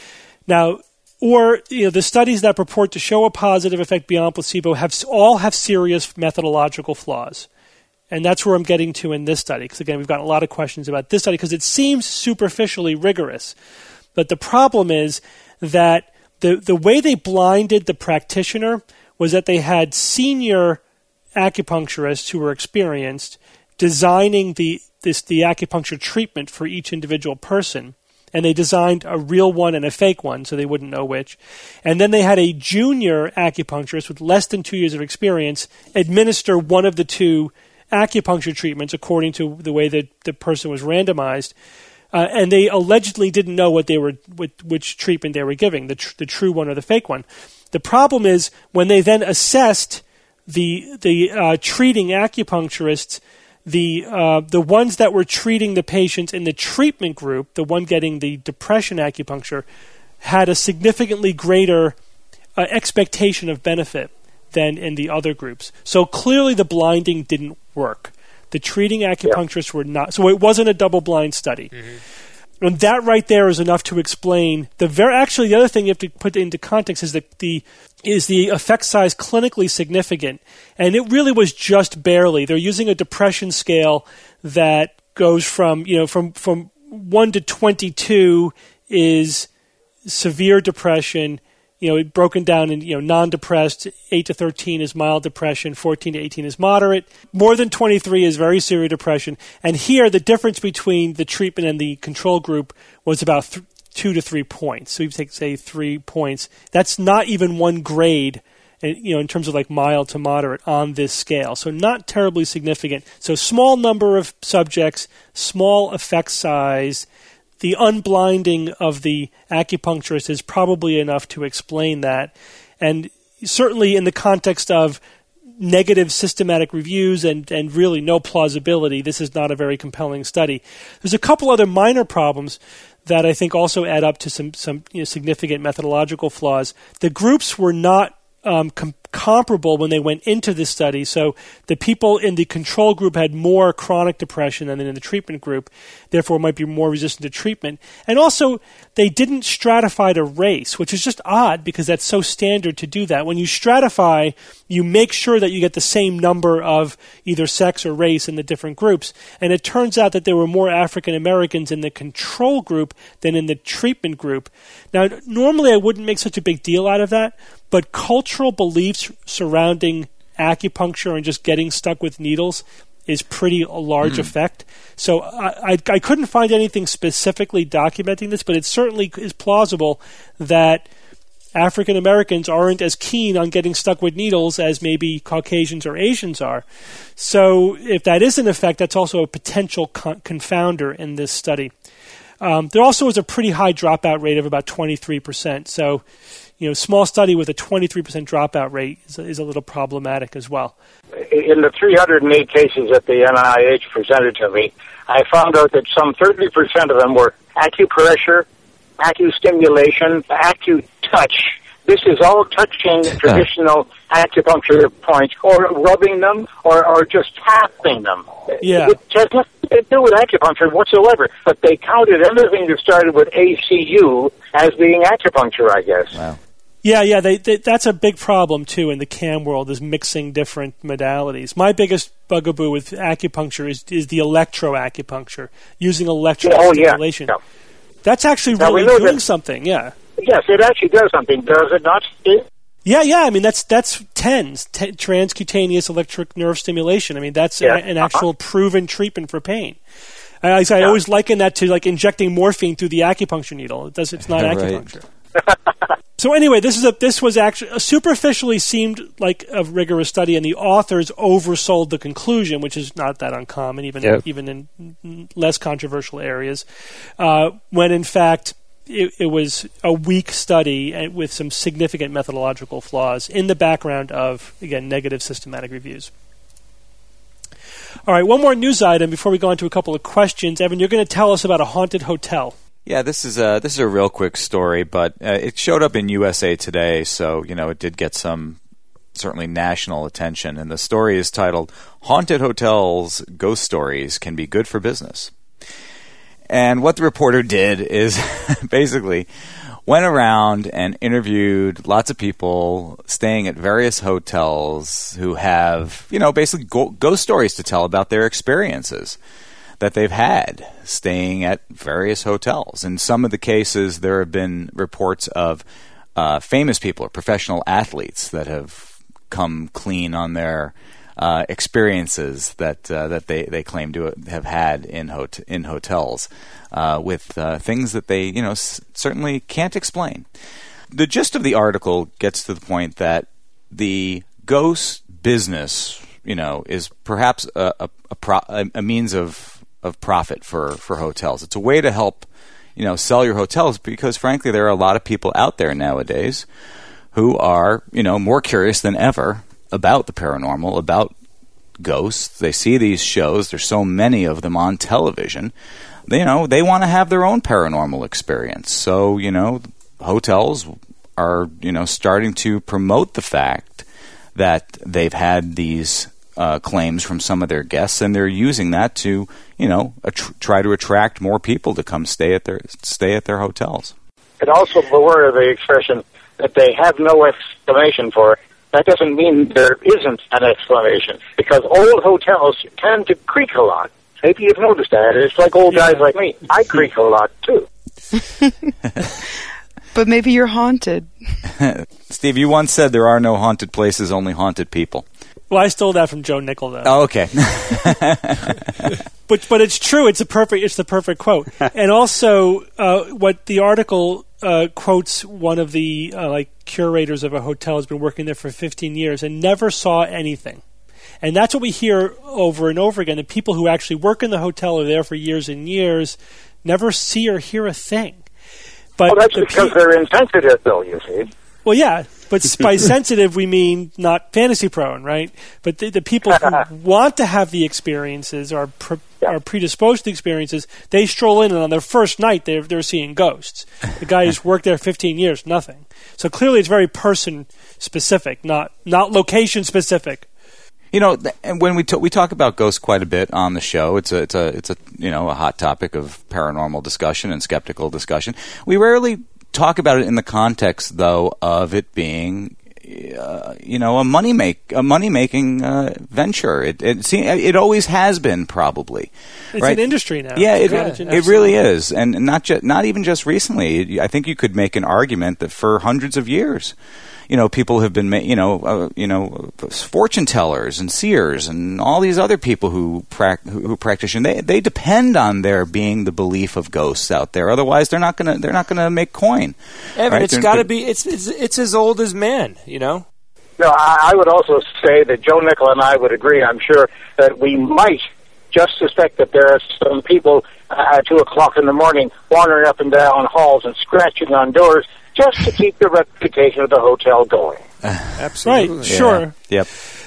Now, or you know, the studies that purport to show a positive effect beyond placebo have all have serious methodological flaws. And that's where I'm getting to in this study, because again, we've got a lot of questions about this study because it seems superficially rigorous. But the problem is that the the way they blinded the practitioner was that they had senior acupuncturists who were experienced designing the this the acupuncture treatment for each individual person, and they designed a real one and a fake one, so they wouldn't know which. And then they had a junior acupuncturist with less than two years of experience administer one of the two acupuncture treatments according to the way that the person was randomized. Uh, and they allegedly didn't know what they were, what, which treatment they were giving, the tr- the true one or the fake one. The problem is when they then assessed the the uh, treating acupuncturists, the uh, the ones that were treating the patients in the treatment group, the one getting the depression acupuncture, had a significantly greater uh, expectation of benefit than in the other groups. So clearly the blinding didn't work. The treating acupuncturists yeah. were not, so it wasn't a double-blind study. Mm-hmm. And that right there is enough to explain the very. Actually, the other thing you have to put into context is that the is the effect size clinically significant, and it really was just barely. They're using a depression scale that goes from you know from from one to twenty-two is severe depression. You know, broken down in, you know, non-depressed, eight to thirteen is mild depression, fourteen to eighteen is moderate. More than twenty-three is very severe depression. And here, the difference between the treatment and the control group was about th- two to three points. So you take, say, three points. That's not even one grade, you know, in terms of like mild to moderate on this scale. So not terribly significant. So small number of subjects, small effect size. The unblinding of the acupuncturist is probably enough to explain that. And certainly in the context of negative systematic reviews and, and really no plausibility, this is not a very compelling study. There's a couple other minor problems that I think also add up to some, some you know, significant methodological flaws. The groups were not um, com- comparable when they went into this study. So the people in the control group had more chronic depression than in the treatment group, therefore might be more resistant to treatment. And also, they didn't stratify to race, which is just odd because that's so standard to do that. When you stratify, you make sure that you get the same number of either sex or race in the different groups. And it turns out that there were more African Americans in the control group than in the treatment group. Now, normally I wouldn't make such a big deal out of that, but cultural beliefs surrounding acupuncture and just getting stuck with needles is pretty a large mm. effect. So I, I, I couldn't find anything specifically documenting this, but it certainly is plausible that African Americans aren't as keen on getting stuck with needles as maybe Caucasians or Asians are. So if that is an effect, that's also a potential con- confounder in this study. Um, there also was a pretty high dropout rate of about twenty-three percent. So, you know, small study with a twenty-three percent dropout rate is a, is a little problematic as well. In the three hundred eight cases that the N I H presented to me, I found out that some thirty percent of them were acupressure, acustimulation, acutouch. This is all touching traditional acupuncture points, or rubbing them, or, or just tapping them. Yeah. It has nothing to do with acupuncture whatsoever, but they counted everything that started with A C U as being acupuncture, I guess. Wow. Yeah, yeah, they, they, that's a big problem, too, in the C A M world, is mixing different modalities. My biggest bugaboo with acupuncture is, is the electroacupuncture, using electrostimulation. Oh, yeah. Yeah. That's actually now, really doing that, something, yeah. Yes, it actually does something, does it not, Steve? Yeah, yeah, I mean, that's that's TENS, t- transcutaneous electric nerve stimulation. I mean, that's yeah. a, an actual uh-huh. proven treatment for pain. I, I, I yeah. always liken that to, like, injecting morphine through the acupuncture needle. It does, it's not right. acupuncture. So anyway, this is a this was actually superficially seemed like a rigorous study, and the authors oversold the conclusion, which is not that uncommon, even yep. even in less controversial areas. Uh, when in fact it, it was a weak study with some significant methodological flaws in the background of, again, negative systematic reviews. All right, one more news item before we go on to a couple of questions. Evan, you're going to tell us about a haunted hotel. Yeah, this is a this is a real quick story, but uh, it showed up in U S A Today, so you know it did get some certainly national attention. And the story is titled "Haunted Hotels: Ghost Stories Can Be Good for Business." And what the reporter did is basically went around and interviewed lots of people staying at various hotels who have, you know, basically go- ghost stories to tell about their experiences that they've had staying at various hotels. In some of the cases, there have been reports of uh, famous people or professional athletes that have come clean on their uh, experiences that uh, that they, they claim to have had in hot- in hotels uh, with uh, things that they you know s- certainly can't explain. The gist of the article gets to the point that the ghost business, you know, is perhaps a a, a, pro- a means of of profit for, for hotels. It's a way to help, you know, sell your hotels because, frankly, there are a lot of people out there nowadays who are, you know, more curious than ever about the paranormal, about ghosts. They see these shows. There's so many of them on television. They, you know, they want to have their own paranormal experience. So, you know, hotels are, you know, starting to promote the fact that they've had these Uh, claims from some of their guests, and they're using that to, you know, att- try to attract more people to come stay at their stay at their hotels. And also beware of the expression that they have no explanation for it. That doesn't mean there isn't an explanation, because old hotels tend to creak a lot. Maybe you've noticed that. It's like old guys like me. I creak a lot, too. But maybe you're haunted. Steve, you once said there are no haunted places, only haunted people. Well, I stole that from Joe Nickel, though. Oh, okay. but but it's true. It's a perfect. It's the perfect quote. And also, uh, what the article uh, quotes one of the uh, like curators of a hotel has been working there for fifteen years and never saw anything. And that's what we hear over and over again. The people who actually work in the hotel are there for years and years, never see or hear a thing. But well, that's the because pe- they're insensitive, Bill, you see. Well, yeah, but by sensitive we mean not fantasy prone, right? But the, the people who want to have the experiences, are pre- Yeah. are predisposed to the experiences, they stroll in and on their first night they're, they're seeing ghosts. The guy who's worked there fifteen years, nothing. So clearly it's very person-specific, not not location-specific. You know, th- and when we t- we talk about ghosts quite a bit on the show, it's a it's a it's a you know a hot topic of paranormal discussion and skeptical discussion. We rarely talk about it in the context, though, of it being, uh, you know, a money make a money making uh, venture. It it, see, it always has been, probably. It's right? an industry now. Yeah, it, Yeah, it really is, and not just not even just recently. I think you could make an argument that for hundreds of years, you know, people have been, ma- you know, uh, you know, fortune tellers and seers and all these other people who prac- who, who practice. They they depend on there being the belief of ghosts out there. Otherwise, they're not gonna they're not gonna make coin. Evan, right? it's They're- got to they're- be. It's, it's it's as old as man. You know. No, I, I would also say that Joe Nickel and I would agree, I'm sure, that we might just suspect that there are some people uh, at two o'clock in the morning wandering up and down halls and scratching on doors just to keep the reputation of the hotel going. Absolutely. Right, sure. Yeah. Yep.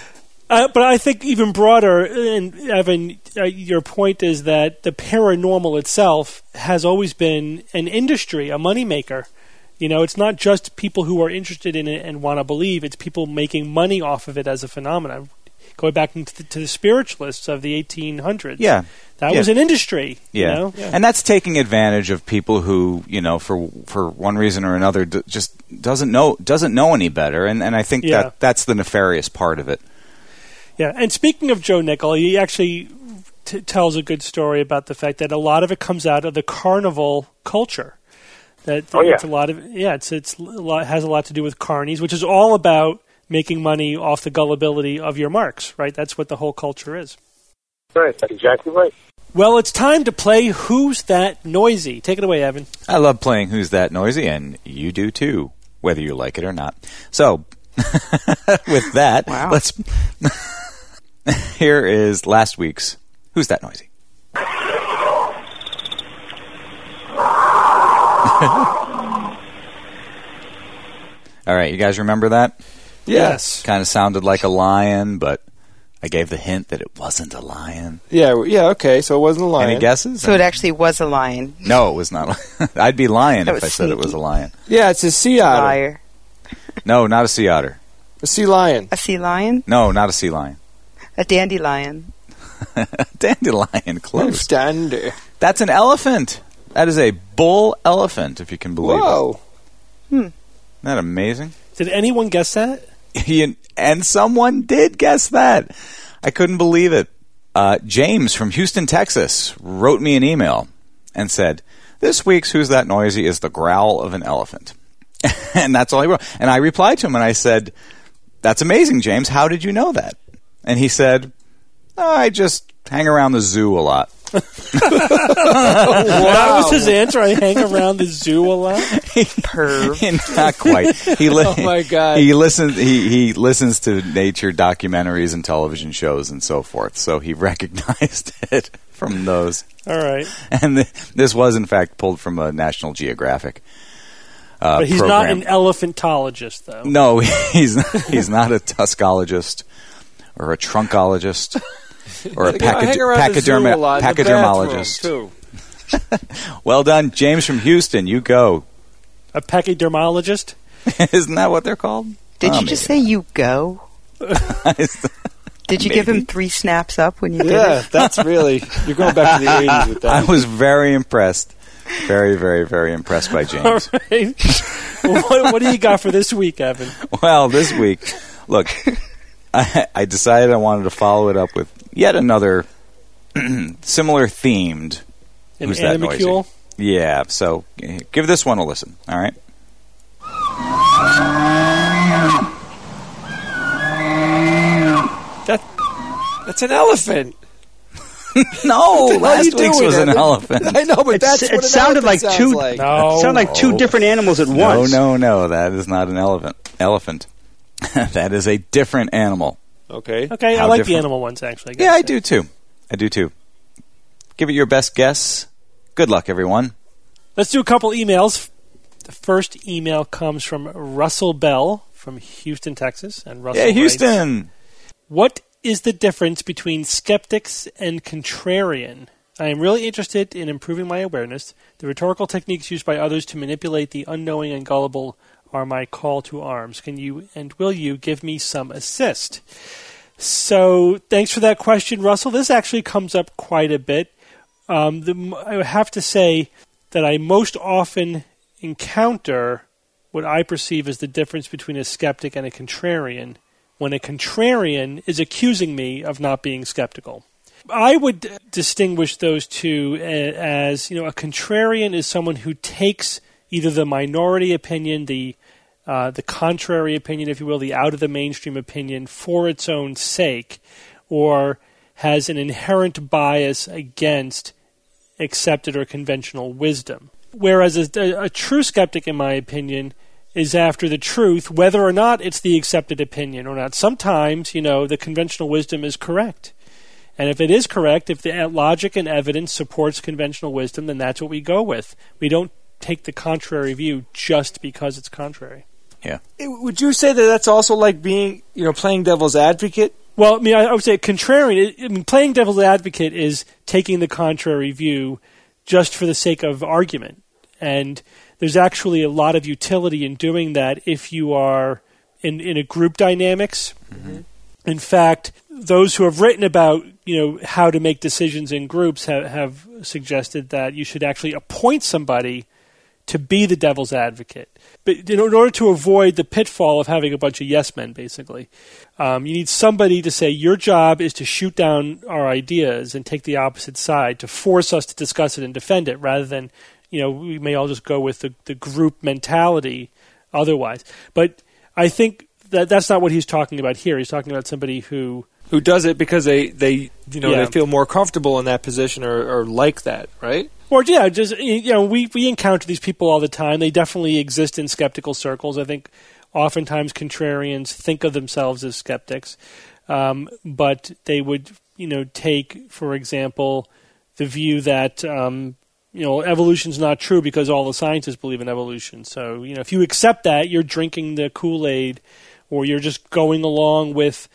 Uh, but I think even broader, and Evan, uh, your point is that the paranormal itself has always been an industry, a moneymaker. You know, it's not just people who are interested in it and want to believe. It's people making money off of it as a phenomenon. Going back into the, to the spiritualists of the eighteen hundreds. Yeah. That Yeah. was an industry. Yeah. You know? And that's taking advantage of people who, you know, for for one reason or another, d- just doesn't know doesn't know any better. And and I think Yeah. that that's the nefarious part of it. Yeah, and speaking of Joe Nickel, he actually t- tells a good story about the fact that a lot of it comes out of the carnival culture. That Oh, yeah. it's a lot of yeah, it's it's a lot, has a lot to do with carnies, which is all about making money off the gullibility of your marks, right? That's what the whole culture is. Right, that's exactly right. Well, it's time to play Who's That Noisy? Take it away, Evan. I love playing Who's That Noisy, and you do too, whether you like it or not. So, with that, Wow. let's. Here is last week's Who's That Noisy? All right, you guys remember that? Yes. Kind of sounded like a lion, but I gave the hint that it wasn't a lion. Yeah, yeah, okay, so it wasn't a lion. Any guesses? So it actually was a lion. No, it was not. I'd be lying That if was I said it sneaky. was a lion. Yeah, it's a sea otter. Liar. No, not a sea otter. A sea lion. A sea lion? No, not a sea lion. A dandelion. Dandelion, close. Dandy. That's an elephant. That is a bull elephant, if you can believe Whoa. it. Isn't that amazing? Did anyone guess that? You- and someone did guess that. I couldn't believe it. Uh, James from Houston, Texas, wrote me an email and said, this week's Who's That Noisy is the growl of an elephant. And that's all he wrote. And I replied to him and I said, that's amazing, James. How did you know that? And he said, oh, I just hang around the zoo a lot. That was his answer. I hang around the zoo a lot. Perv. Not quite. He li- Oh, my God. He listens. He he listens to nature documentaries and television shows and so forth. So he recognized it from those. All right. And th- this was, in fact, pulled from a National Geographic. Uh, But he's program. not an elephantologist, though. No, he's not, he's not a tuscologist or a trunkologist or a I hang pachyder- around the zoo a pachyderma- lot in the pachydermologist. bathroom, too. Well done, James from Houston. You go. A pachydermologist? Isn't that what they're called? Did Oh, you just say you go? maybe. Did you give him three snaps up when you did Yeah, it? that's really... You're going back to the eighties with I that. was very impressed. Very, very, very impressed by All James. right. Well, what, what do you got for this week, Evan? Well, this week, look, I, I decided I wanted to follow it up with yet another similar themed. An Who's that noisy? animalcule? Yeah, so eh, give this one a listen, all right? That, that's an elephant. No, What are last you week's doing, was an Evan? elephant. I know, but It's- that's it what an sounded elephant like sounds two- like. No. Sound like two Oh. different animals at No, once. no, no, that is not an elephant. Elephant. That is a different animal. Okay. Okay, I How like the different? animal ones, actually. gotta Yeah, I say. do too. I do too. Give it your best guess. Good luck, everyone. Let's do a couple emails. The first email comes from Russell Bell from Houston, Texas. And Russell Yeah, writes, Houston. what is the difference between skeptics and contrarian? I am really interested in improving my awareness. The rhetorical techniques used by others to manipulate the unknowing and gullible are my call to arms. Can you and will you give me some assist? So thanks for that question, Russell. This actually comes up quite a bit. Um, the, I have to say that I most often encounter what I perceive as the difference between a skeptic and a contrarian when a contrarian is accusing me of not being skeptical. I would distinguish those two as, you know, a contrarian is someone who takes either the minority opinion, the uh, the contrary opinion, if you will, the out of the mainstream opinion for its own sake, or has an inherent bias against accepted or conventional wisdom. Whereas a, a, a true skeptic, in my opinion, is after the truth, whether or not it's the accepted opinion or not. Sometimes, you know, the conventional wisdom is correct. And if it is correct, if the logic and evidence supports conventional wisdom, then that's what we go with. We don't take the contrary view just because it's contrary. Yeah. Would you say that that's also like being, you know, playing devil's advocate? Well, I mean, I would say contrarian. I mean, playing devil's advocate is taking the contrary view just for the sake of argument. And there's actually a lot of utility in doing that if you are in, in a group dynamics. Mm-hmm. In fact, those who have written about, you know, how to make decisions in groups have, have suggested that you should actually appoint somebody to be the devil's advocate. But in order to avoid the pitfall of having a bunch of yes men, basically, um, you need somebody to say, your job is to shoot down our ideas and take the opposite side, to force us to discuss it and defend it, rather than, you know, we may all just go with the, the group mentality otherwise. But I think that that's not what he's talking about here. He's talking about somebody who... Who does it because they, they you know, Yeah. they feel more comfortable in that position or, or like that, right? Or, yeah, just, you know, we, we encounter these people all the time. They definitely exist in skeptical circles. I think oftentimes contrarians think of themselves as skeptics. Um, but they would, you know, take, for example, the view that, um, you know, evolution's not true because all the scientists believe in evolution. So, you know, if you accept that, you're drinking the Kool-Aid, or you're just going along with,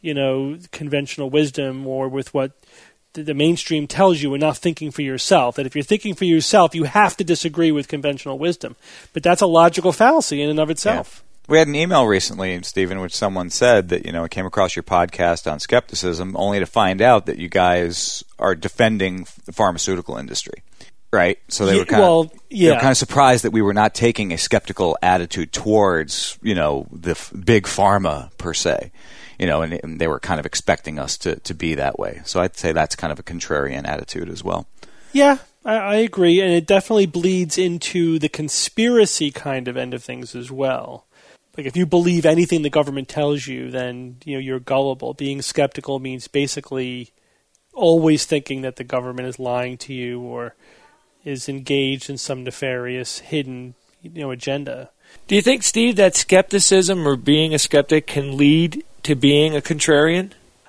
you know, conventional wisdom or with what the mainstream tells you and not thinking for yourself. That if you're thinking for yourself, you have to disagree with conventional wisdom. But that's a logical fallacy in and of itself. Yeah. We had an email recently, Stephen, which someone said that, you know, it came across your podcast on skepticism only to find out that you guys are defending the pharmaceutical industry. Right? So they Yeah, were kind well, of yeah. they were kind of surprised that we were not taking a skeptical attitude towards, you know, the f- big pharma per se. You know, and, and they were kind of expecting us to, to be that way. So I'd say that's kind of a contrarian attitude as well. Yeah, I, I agree, and it definitely bleeds into the conspiracy kind of end of things as well. Like if you believe anything the government tells you, then you know you're gullible. Being skeptical means basically always thinking that the government is lying to you or is engaged in some nefarious, hidden, you know, agenda. Do you think, Steve, that skepticism or being a skeptic can lead to being a contrarian?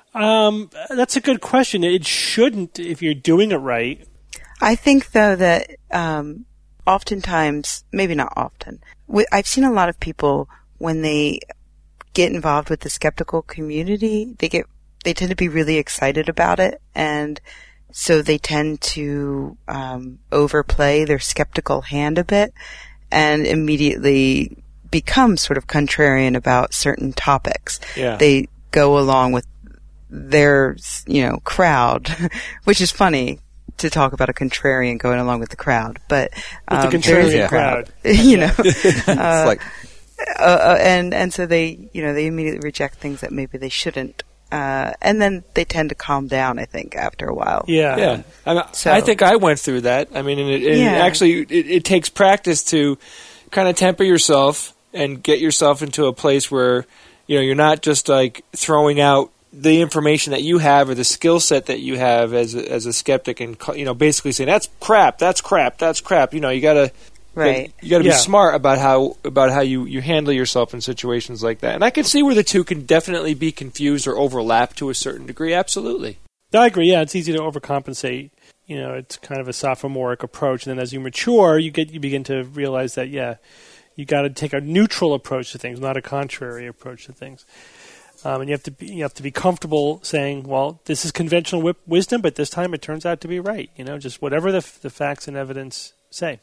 Um, that's a good question. It shouldn't if you're doing it right. I think, though, that um, oftentimes, maybe not often, we, I've seen a lot of people, when they get involved with the skeptical community, they get they tend to be really excited about it, and so they tend to um, overplay their skeptical hand a bit and immediately become sort of contrarian about certain topics. Yeah. They go along with their, you know, crowd, which is funny to talk about a contrarian going along with the crowd, but um, with the contrarian yeah. crowd, you know, It's uh, like uh, and and so they, you know, they immediately reject things that maybe they shouldn't, uh, and then they tend to calm down, I think, after a while. yeah, Yeah, I, mean, So- I think I went through that. I mean, and it, and Yeah. it actually, it, it takes practice to kind of temper yourself and get yourself into a place where, you know, you're not just like throwing out the information that you have or the skill set that you have as a, as a skeptic, and you know, basically saying that's crap, that's crap, that's crap. You know, you gotta. Right. You got to Yeah. be smart about how about how you, you handle yourself in situations like that. And I can see where the two can definitely be confused or overlap to a certain degree. Absolutely. I agree. Yeah, it's easy to overcompensate. You know, it's kind of a sophomoric approach, and then as you mature, you get you begin to realize that yeah, you got to take a neutral approach to things, not a contrary approach to things. Um, and you have to be, you have to be comfortable saying, well, this is conventional wi- wisdom, but this time it turns out to be right. You know, just whatever the, f- the facts and evidence say.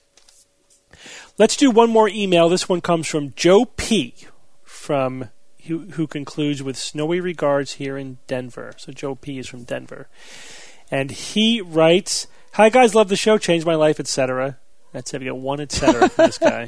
Let's do one more email. This one comes from Joe P. from who, who concludes with snowy regards here in Denver. So Joe P. is from Denver. And he writes, hi guys, love the show, changed my life, et cetera. That's it, we got one et cetera from this guy.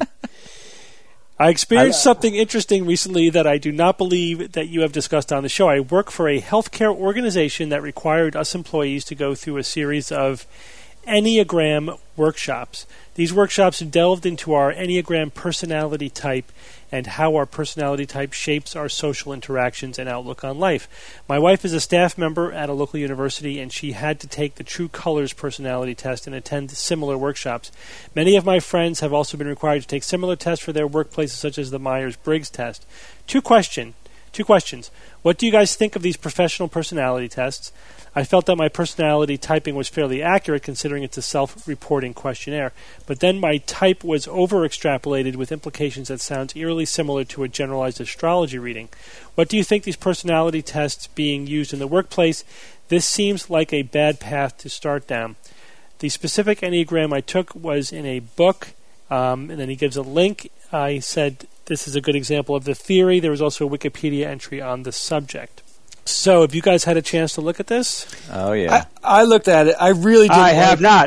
I experienced something interesting recently that I do not believe that you have discussed on the show. I work for a healthcare organization that required us employees to go through a series of Enneagram workshops. These workshops delved into our Enneagram personality type and how our personality type shapes our social interactions and outlook on life. My wife is a staff member at a local university, and she had to take the True Colors personality test and attend similar workshops. Many of my friends have also been required to take similar tests for their workplaces, such as the Myers-Briggs test. Two question, two questions. What do you guys think of these professional personality tests? I felt that my personality typing was fairly accurate considering it's a self-reporting questionnaire, but then my type was over-extrapolated with implications that sounds eerily similar to a generalized astrology reading. What do you think these personality tests being used in the workplace? This seems like a bad path to start down. The specific Enneagram I took was in a book, um, and then he gives a link. I said this is a good example of the theory. There was also a Wikipedia entry on the subject. So, have you guys had a chance to look at this? oh yeah, I, I looked at it. I really didn't I have like- not.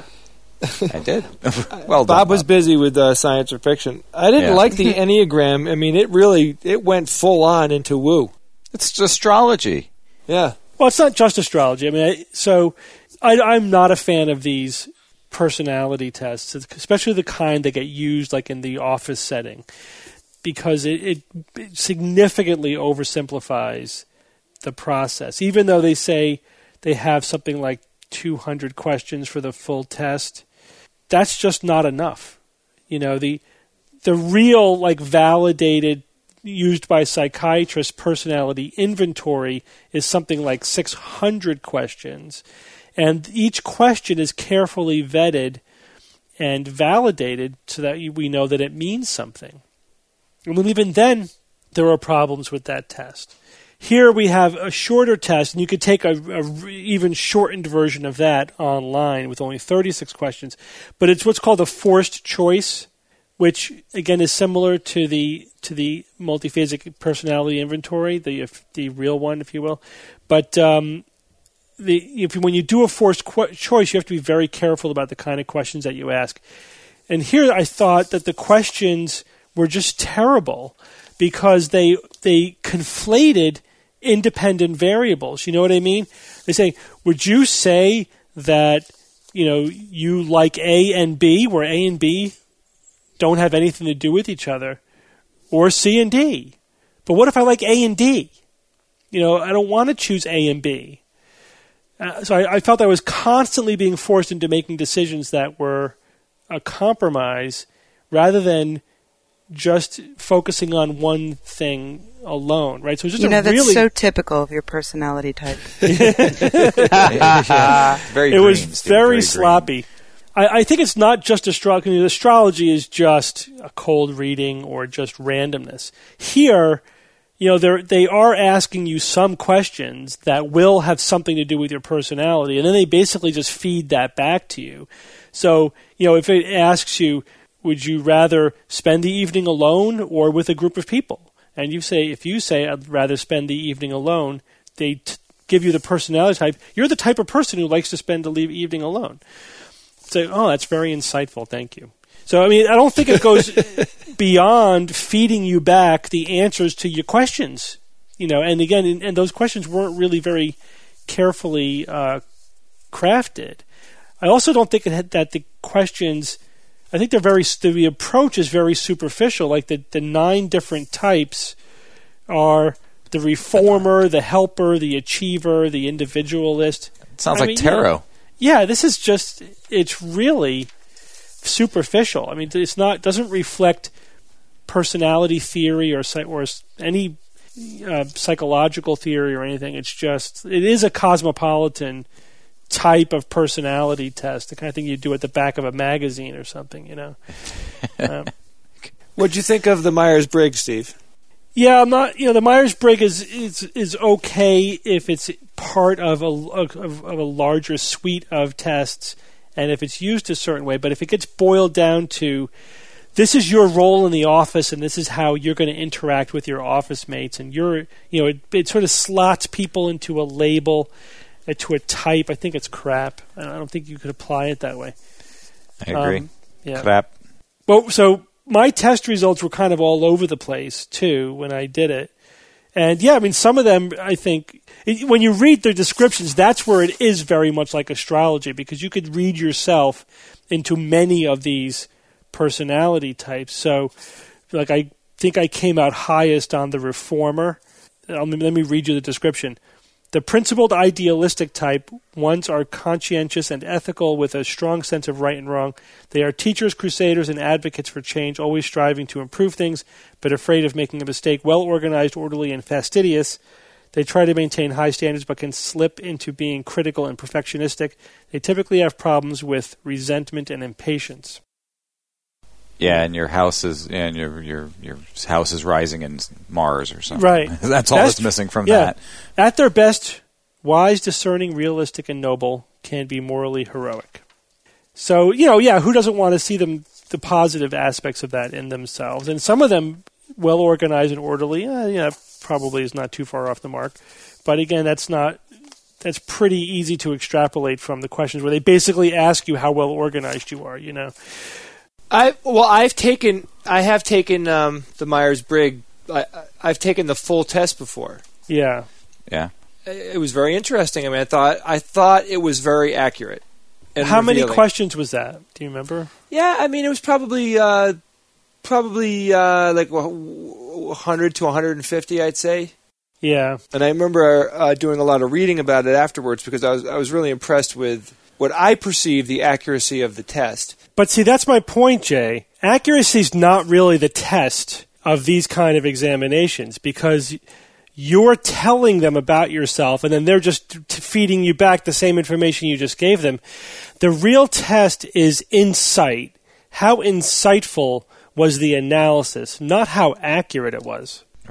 I, did. Well, done, Bob was busy with uh, science or fiction. I didn't Yeah. like the Enneagram. I mean, it really it went full on into woo. It's astrology. Yeah. Well, it's not just astrology. I mean, I, so I, I'm not a fan of these personality tests, especially the kind that get used like in the office setting, because it, it, it significantly oversimplifies the process. Even though they say they have something like two hundred questions for the full test, that's just not enough. You know, the the real like validated used by psychiatrists personality inventory is something like six hundred questions, and each question is carefully vetted and validated so that we know that it means something. And even then, there are problems with that test. Here we have a shorter test, and you could take a, a even shortened version of that online with only thirty-six questions. But it's what's called a forced choice, which again is similar to the to the multiphasic personality inventory, the the real one, if you will. But um, the if when you do a forced qu- choice, you have to be very careful about the kind of questions that you ask. And here I thought that the questions were just terrible because they they conflated independent variables. You know what I mean? They say, would you say that, you know, you like A and B, where A and B don't have anything to do with each other, or C and D? But what if I like A and D? You know, I don't want to choose A and B. Uh, so I, I felt I was constantly being forced into making decisions that were a compromise rather than just focusing on one thing alone, right? So it's just you know, a that's really so typical of your personality type. yeah. Very it green, was Steve, very, very sloppy. I, I think it's not just astrology. Astrology is just a cold reading or just randomness. Here, you know, they they are asking you some questions that will have something to do with your personality, and then they basically just feed that back to you. So, you know, if it asks you, would you rather spend the evening alone or with a group of people? And you say, if you say, I'd rather spend the evening alone, they t- give you the personality type. You're the type of person who likes to spend the le- evening alone. So, oh, that's very insightful. Thank you. So, I mean, I don't think it goes beyond feeding you back the answers to your questions. You know, and again, and, and those questions weren't really very carefully uh, crafted. I also don't think it had, that the questions, I think they're very, the approach is very superficial. Like the, the nine different types are the reformer, the helper, the achiever, the individualist. It sounds I like mean, tarot. Yeah, this is just, it's really superficial. I mean, it's not, doesn't reflect personality theory or or any uh, psychological theory or anything. It's just, it is a cosmopolitan type of personality test, the kind of thing you do at the back of a magazine or something, you know. Um, What'd you think of the Myers-Briggs, Steve? yeah, I'm not. You know, the Myers-Briggs is is is okay if it's part of a of, of a larger suite of tests, and if it's used a certain way. But if it gets boiled down to, this is your role in the office, and this is how you're going to interact with your office mates, and you're, you know, it, it sort of slots people into a label, to a type. I think it's crap. I don't think you could apply it that way. I agree. Um, yeah. Crap. Well, so my test results were kind of all over the place too when I did it, and yeah, I mean, some of them, I think, when you read the descriptions, that's where it is very much like astrology, because you could read yourself into many of these personality types. So, like, I think I came out highest on the reformer. Let me read you the description. The principled idealistic type ones are conscientious and ethical with a strong sense of right and wrong. They are teachers, crusaders, and advocates for change, always striving to improve things, but afraid of making a mistake. Well organized, orderly, and fastidious. They try to maintain high standards but can slip into being critical and perfectionistic. They typically have problems with resentment and impatience. Yeah, and your house is and your your your house is rising in Mars or something. Right. That's all Best, that's missing from yeah. that. At their best, wise, discerning, realistic, and noble can be morally heroic. So, you know, yeah, who doesn't want to see them, the positive aspects of that in themselves? And some of them, well organized and orderly, eh, yeah, probably is not too far off the mark. But again, that's not. That's pretty easy to extrapolate from the questions where they basically ask you how well organized you are. You know. I well, I've taken, I have taken um, the Myers-Briggs. I, I've taken the full test before. Yeah. Yeah. It was very interesting. I mean, I thought, I thought it was very accurate. And How revealing. many questions was that? Do you remember? Yeah, I mean, it was probably, uh, probably uh, like one hundred to one hundred fifty, I'd say. Yeah. And I remember uh, doing a lot of reading about it afterwards because I was, I was really impressed with what I perceived the accuracy of the test. But see, that's my point, Jay. Accuracy is not really the test of these kind of examinations, because you're telling them about yourself and then they're just t- feeding you back the same information you just gave them. The real test is insight. How insightful was the analysis, not how accurate it was. Right.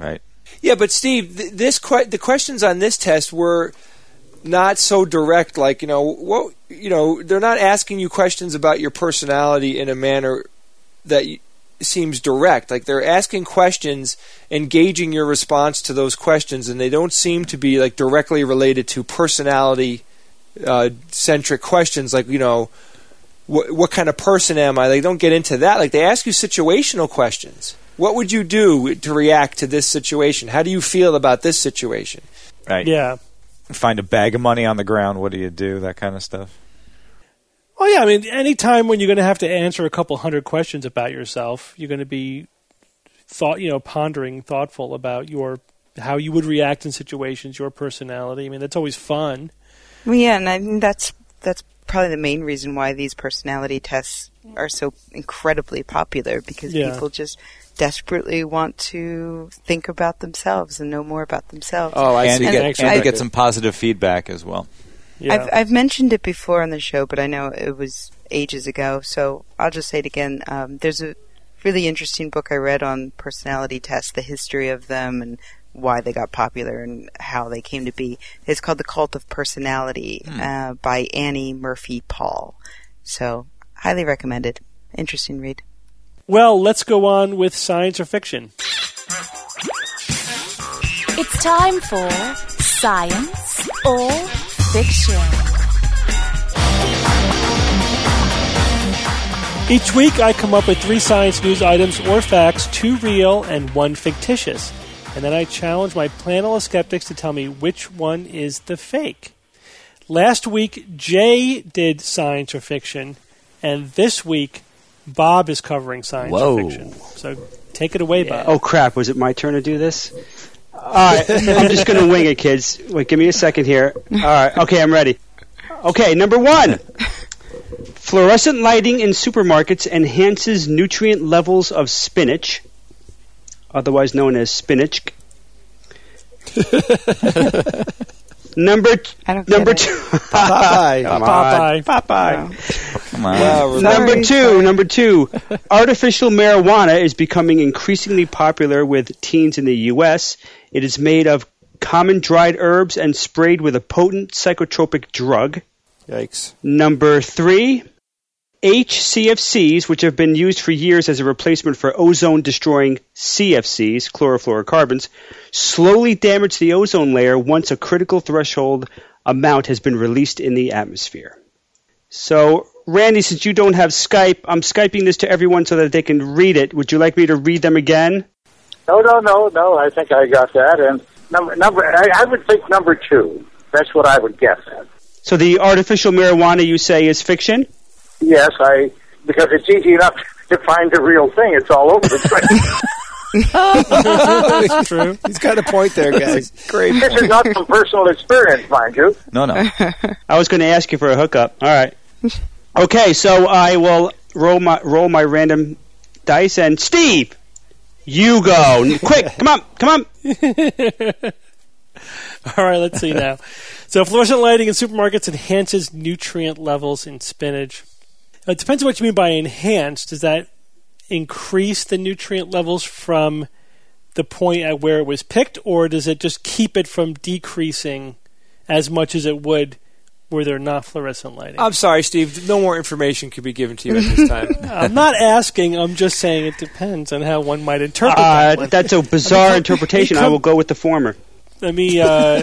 Yeah, but Steve, th- this que- the questions on this test were not so direct. Like, you know, what you know, they're not asking you questions about your personality in a manner that y- seems direct. Like, they're asking questions, engaging your response to those questions, and they don't seem to be like directly related to personality uh, centric questions. Like, you know, wh- what kind of person am I? They don't get into that. Like, they ask you situational questions. What would you do to react to this situation? How do you feel about this situation? Right. Yeah. Find a bag of money on the ground. What do you do? That kind of stuff. Well, yeah, I mean, any time when you're going to have to answer a couple hundred questions about yourself, you're going to be thought, you know, pondering, thoughtful about your how you would react in situations, your personality. I mean, that's always fun. Well, yeah, and I think that's that's probably the main reason why these personality tests are so incredibly popular, because Yeah. people just desperately want to think about themselves and know more about themselves. Oh, I and see. you And get, I- and you get some positive feedback as well. Yeah. I've I've mentioned it before on the show, but I know it was ages ago, so I'll just say it again. Um, there's a really interesting book I read on personality tests, the history of them, and why they got popular and how they came to be. It's called The Cult of Personality Hmm. uh, by Annie Murphy Paul. So, highly recommended. Interesting read. Well, let's go on with science or fiction. It's time for Science or Fiction. Each week, I come up with three science news items or facts, two real and one fictitious. And then I challenge my panel of skeptics to tell me which one is the fake. Last week, Jay did science or fiction, and this week, Bob is covering science Whoa. or fiction. So take it away, Bob. Oh, crap. Was it my turn to do this? All right. I'm just going to wing it, kids. Wait, give me a second here. All right. Okay, I'm ready. Okay, number one. Fluorescent lighting in supermarkets enhances nutrient levels of spinach, otherwise known as spinach. number t- I don't get number it. two. Popeye. Come on. Popeye. Popeye. Come on. Wow, Number Sorry, two, sorry. number two, artificial marijuana is becoming increasingly popular with teens in the U S. It is made of common dried herbs and sprayed with a potent psychotropic drug. Yikes. Number three, H C F Cs, which have been used for years as a replacement for ozone-destroying C F Cs, chlorofluorocarbons, slowly damage the ozone layer once a critical threshold amount has been released in the atmosphere. So, Randy, since you don't have Skype, I'm Skyping this to everyone so that they can read it. Would you like me to read them again? No, no, no, no. I think I got that. And number, number. I, I would think number two. That's what I would guess at. So the artificial marijuana you say is fiction? Yes, I because it's easy enough to find the real thing. It's all over the place. That's true. He's got a point there, guys. Great. This is not some personal experience, mind you. No, no. I was going to ask you for a hookup. All right. Okay, so I will roll my roll my random dice, and Steve, you go. Quick, come on, come on. All right, let's see now. So fluorescent lighting in supermarkets enhances nutrient levels in spinach. It depends on what you mean by enhanced. Does that increase the nutrient levels from the point at where it was picked, or does it just keep it from decreasing as much as it would were there not fluorescent lighting? I'm sorry, Steve. No more information could be given to you at this time. I'm not asking. I'm just saying it depends on how one might interpret Uh, that one. that's a bizarre interpretation. I will go with the former. Let me uh,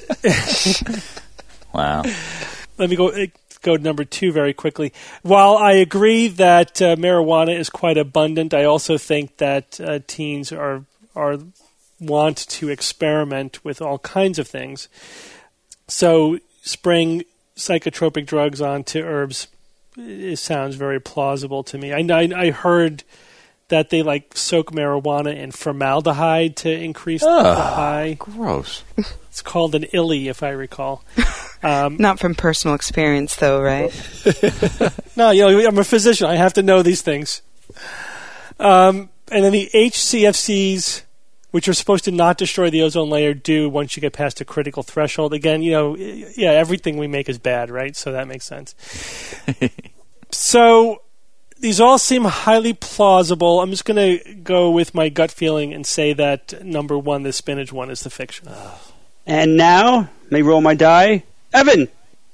Wow. let me go uh, go to number two very quickly. While I agree that uh, marijuana is quite abundant, I also think that uh, teens are are want to experiment with all kinds of things. So spraying psychotropic drugs onto herbs, it sounds very plausible to me. I I, I heard that they like soak marijuana in formaldehyde to increase Ugh. the high. Gross. It's called an illy, if I recall. Um, Not from personal experience, though, right? no, you know, I'm a physician. I have to know these things. Um, and then the H C F Cs, which are supposed to not destroy the ozone layer, do once you get past a critical threshold. Again, you know, yeah, everything we make is bad, right? So that makes sense. So these all seem highly plausible. I'm just going to go with my gut feeling and say that number one, the spinach one, is the fiction. And now, let me roll my die. Evan!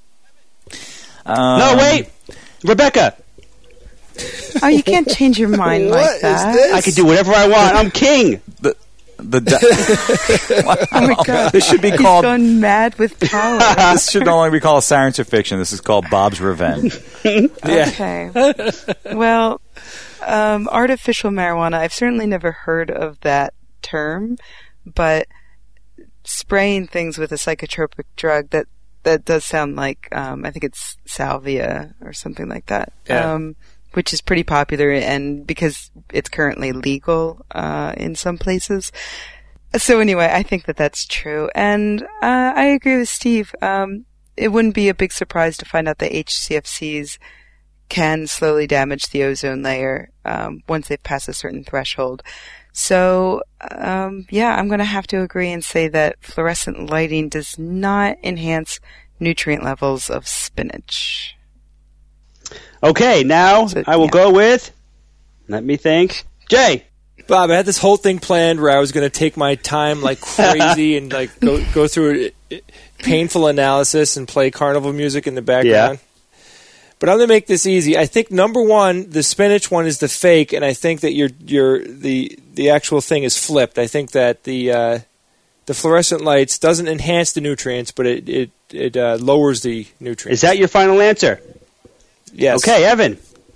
Um, no, wait! Rebecca! Oh, you can't change your mind What like is that. this? I can do whatever I want. I'm king! The, the di- wow. Oh my God. This should be He's called. gone mad with power. This should no longer be called science or fiction. This is called Bob's Revenge. Okay. Well, um, artificial marijuana, I've certainly never heard of that term, but spraying things with a psychotropic drug, that, that does sound like, um, I think it's salvia or something like that, Yeah. um, which is pretty popular, and because it's currently legal uh, in some places. So anyway, I think that that's true, and uh, I agree with Steve. Um, it wouldn't be a big surprise to find out that H C F Cs can slowly damage the ozone layer um, once they've passed a certain threshold. So, um, yeah, I'm going to have to agree and say that fluorescent lighting does not enhance nutrient levels of spinach. Okay, now So, I will yeah. go with, let me think, Jay! Bob, I had this whole thing planned where I was going to take my time like crazy and like go go through a painful analysis and play carnival music in the background. But I'm going to make this easy. I think number one, the spinach one, is the fake, and I think that your your the the actual thing is flipped. I think that the uh, the fluorescent lights doesn't enhance the nutrients, but it it it uh, lowers the nutrients. Is that your final answer? Yes. Okay, Evan.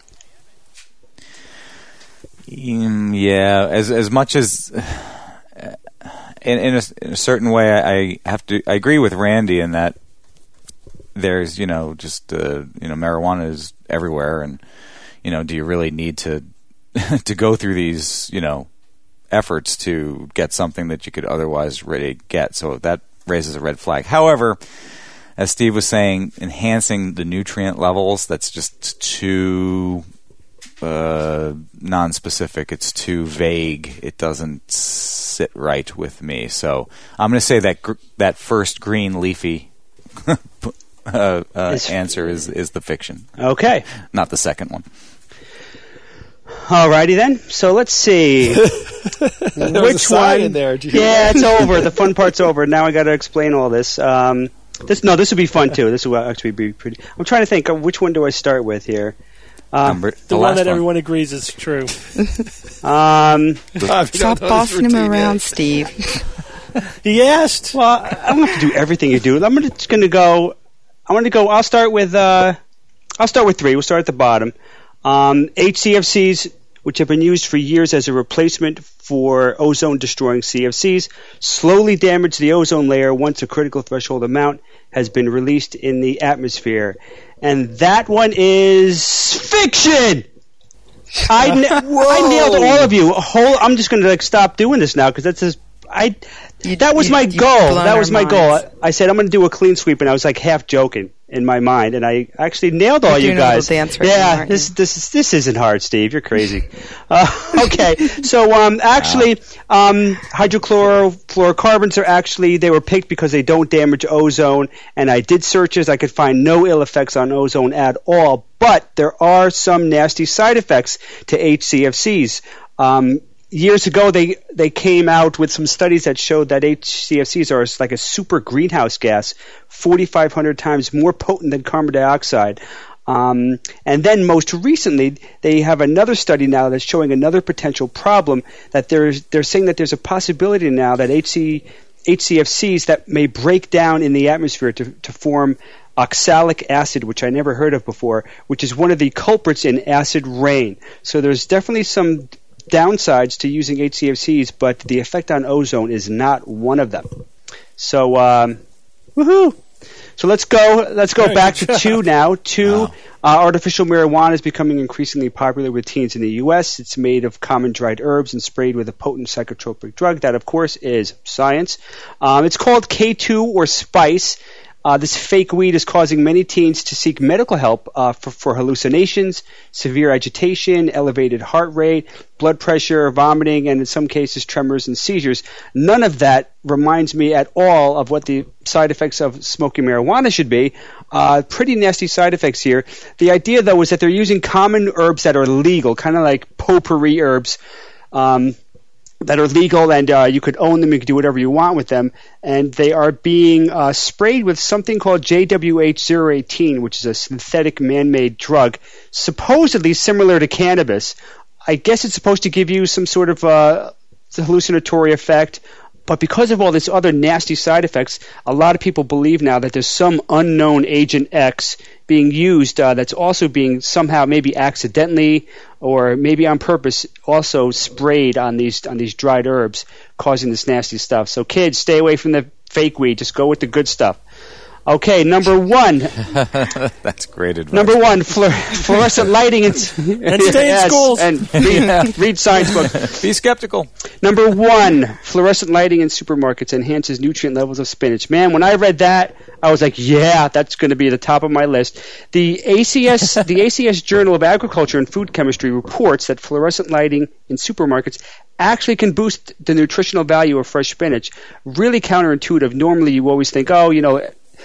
Mm, yeah, as as much as uh, in in a, in a certain way, I have to. I agree with Randy in that there's you know just uh, you know marijuana is everywhere, and you know do you really need to to go through these you know efforts to get something that you could otherwise really get? So that raises a red flag. However, as Steve was saying, enhancing the nutrient levels, that's just too uh, non-specific. It's too vague. It doesn't sit right with me. So I'm going to say that gr- that first green leafy uh, uh, It's- answer is, is the fiction, Okay. not the second one. Alrighty then. So let's see. There was a Which sigh one? in there. Did you hear Yeah, it's over. The fun part's over. Now I got to explain all this. Um, this no, this would be fun too. This will actually be pretty. I'm trying to think. Of which one do I start with here? Um, Number, The, the one last that everyone agrees is true. um, Bob, you Stop don't know this bossing him routine around, yet. Steve. He asked. well, I don't have to do everything you do. I'm gonna, just going to go. I'm going to go. I'll start with. Uh, I'll start with three. We'll start at the bottom. Um, H C F Cs, which have been used for years as a replacement for ozone-destroying C F Cs, slowly damage the ozone layer once a critical threshold amount has been released in the atmosphere. And that one is fiction! I, na- I nailed all of you. A whole, I'm just going to like stop doing this now because that's just, I. You- that was you- my you've goal. blown That was our my goal. minds. I, I said I'm going to do a clean sweep, and I was like half joking in my mind, and I actually nailed all You're you doing a little guys. dance right yeah, now, aren't this you? this is this isn't hard, Steve. You're crazy. uh, okay, so um, actually, um, hydrochlorofluorocarbons are actually they were picked because they don't damage ozone, and I did searches. I could find no ill effects on ozone at all, but there are some nasty side effects to H C F Cs. Um, Years ago, they, they came out with some studies that showed that H C F Cs are like a super greenhouse gas, forty-five hundred times more potent than carbon dioxide. Um, and then most recently, they have another study now that's showing another potential problem that there's, they're saying that there's a possibility now that H C, H C F Cs that may break down in the atmosphere to, to form oxalic acid, which I never heard of before, which is one of the culprits in acid rain. So there's definitely some downsides to using H C F Cs, but the effect on ozone is not one of them. So, um, woohoo! So let's go. Let's go Very back good to job. two now. Two. Wow. Uh, artificial marijuana is becoming increasingly popular with teens in the U S. It's made of common dried herbs and sprayed with a potent psychotropic drug. That, of course, is science. Um, it's called K two or Spice. Uh, this fake weed is causing many teens to seek medical help uh, for, for hallucinations, severe agitation, elevated heart rate, blood pressure, vomiting, and in some cases tremors and seizures. None of that reminds me at all of what the side effects of smoking marijuana should be. Uh, pretty nasty side effects here. The idea, though, is that they're using common herbs that are legal, kind of like potpourri herbs, um, that are legal, and uh, you could own them, you could do whatever you want with them, and they are being uh, sprayed with something called J W H zero eighteen, which is a synthetic man-made drug, supposedly similar to cannabis. I guess it's supposed to give you some sort of uh, hallucinatory effect, but because of all these other nasty side effects, a lot of people believe now that there's some unknown Agent X being used uh, that's also being somehow, maybe accidentally or maybe on purpose, also sprayed on these on these dried herbs, causing this nasty stuff. So kids, stay away from the fake weed. Just go with the good stuff. Okay, number one. That's great advice. Number one, fluor- fluorescent lighting. And, and stay in yes, schools. And read, yeah. read science books. Be skeptical. Number one, fluorescent lighting in supermarkets enhances nutrient levels of spinach. Man, when I read that, I was like, yeah, that's going to be at the top of my list. The A C S, the A C S Journal of Agriculture and Food Chemistry reports that fluorescent lighting in supermarkets actually can boost the nutritional value of fresh spinach. Really counterintuitive. Normally, you always think, oh, you know,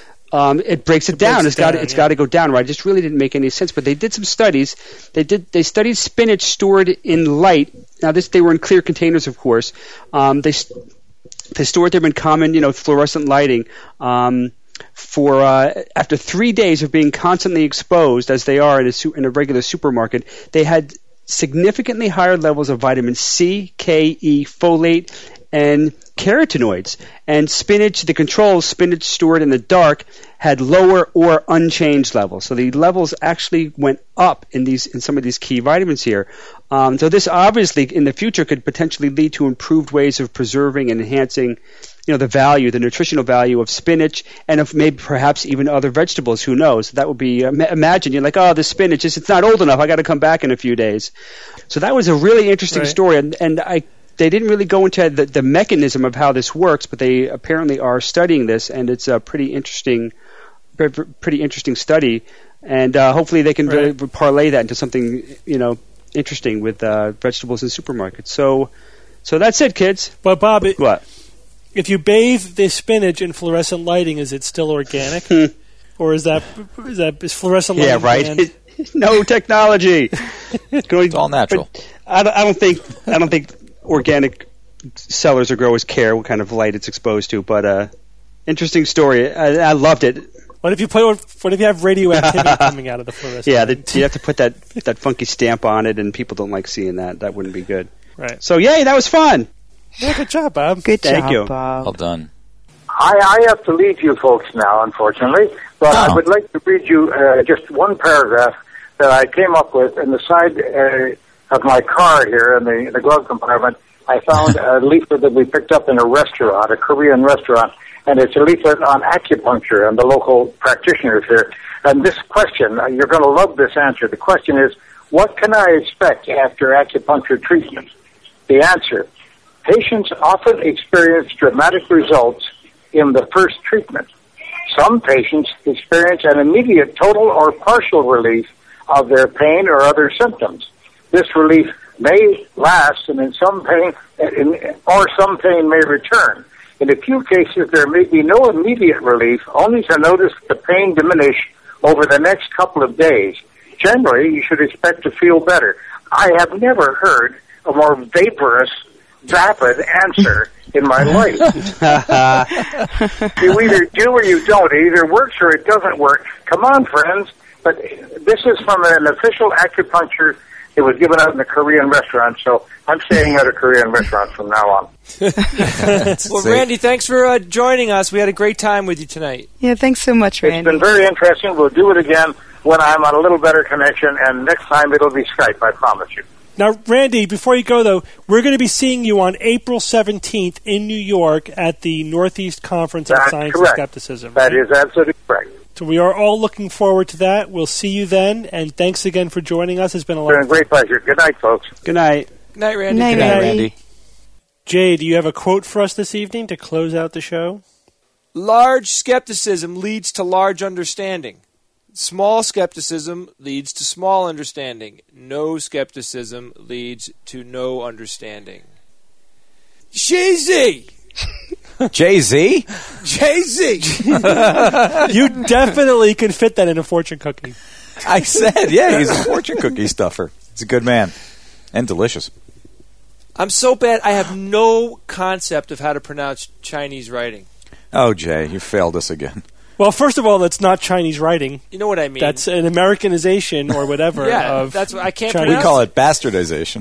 Um, it breaks it, it down. Breaks it's it got down, it's yeah. got to go down, right? It just really didn't make any sense. But they did some studies. They did they studied spinach stored in light. Now this they were in clear containers, of course. Um, they they stored them in common, you know, fluorescent lighting. Um, for uh, after three days of being constantly exposed, as they are in a su- in a regular supermarket, they had significantly higher levels of vitamin C, K, E, folate, and carotenoids. And spinach, the control spinach stored in the dark, had lower or unchanged levels. So the levels actually went up in these in some of these key vitamins here. Um, so this obviously in the future could potentially lead to improved ways of preserving and enhancing, you know, the value, the nutritional value of spinach, and of maybe perhaps even other vegetables. Who knows? That would be imagine you're like, oh, the spinach is it's not old enough. I got to come back in a few days. So that was a really interesting Right. story, and and I. They didn't really go into the, the mechanism of how this works, but they apparently are studying this, and it's a pretty interesting, pretty interesting study. And uh, hopefully they can Right. uh, parlay that into something, you know, interesting with uh, vegetables in supermarkets. So, so that's it, kids. But Bob, it, What? if you bathe the spinach in fluorescent lighting, is it still organic, or is that is that is fluorescent lighting? Yeah, right. banned? No technology. It's all natural. I don't, I don't think. I don't think. Organic sellers or growers care what kind of light it's exposed to, but uh, interesting story. I, I loved it. What if you play? What if you have radioactivity coming out of the fluorescent? Yeah, lighting? the, you have to put that that funky stamp on it, and people don't like seeing that. That wouldn't be good. Right. So, yay, that was fun. Yeah, good job, Bob. Good Thank job, you. Bob. Well done. I, I have to leave you folks now, unfortunately, but Oh. I would like to read you uh, just one paragraph that I came up with in the side uh, of my car here in the, in the glove compartment. I found a leaflet that we picked up in a restaurant, a Korean restaurant, and it's a leaflet on acupuncture and the local practitioners here. And this question, uh, you're going to love this answer. The question is, what can I expect after acupuncture treatment? The answer, patients often experience dramatic results in the first treatment. Some patients experience an immediate total or partial relief of their pain or other symptoms. This relief may last, and in some pain, in, or some pain may return. In a few cases, there may be no immediate relief, only to notice the pain diminish over the next couple of days. Generally, you should expect to feel better. I have never heard a more vaporous, vapid answer in my life. You either do or you don't. It either works or it doesn't work. Come on, friends. But this is from an official acupuncture. It was given out in a Korean restaurant, so I'm staying at a Korean restaurant from now on. Well, Randy, thanks for uh, joining us. We had a great time with you tonight. Yeah, thanks so much, Randy. It's been very interesting. We'll do it again when I'm on a little better connection, and next time it'll be Skype, I promise you. Now, Randy, before you go, though, we're going to be seeing you on April seventeenth in New York at the Northeast Conference on That's Science correct. and Skepticism. That right? is absolutely correct. So we are all looking forward to that. We'll see you then, and thanks again for joining us. It's been a lot It's been a of fun. great pleasure. Good night, folks. Good night. Good night, Randy. Night, Good night, Randy. Randy. Jay, do you have a quote for us this evening to close out the show? Large skepticism leads to large understanding. Small skepticism leads to small understanding. No skepticism leads to no understanding. Jay-Z! Jay-Z? Jay-Z! You definitely can fit that in a fortune cookie. I said, yeah, he's a fortune cookie stuffer. He's a good man. And delicious. I'm so bad, I have no concept of how to pronounce Chinese writing. Oh, Jay, you failed us again. Well, first of all, that's not Chinese writing. You know what I mean? That's an Americanization or whatever. yeah, of that's what I can't Chinese. pronounce. We call it bastardization.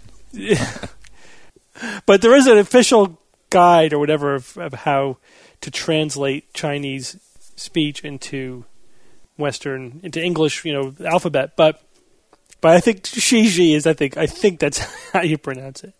But there is an official guide or whatever of, of how to translate Chinese speech into Western, into English, you know, alphabet. But but I think Shiji is, I think, I think that's how you pronounce it.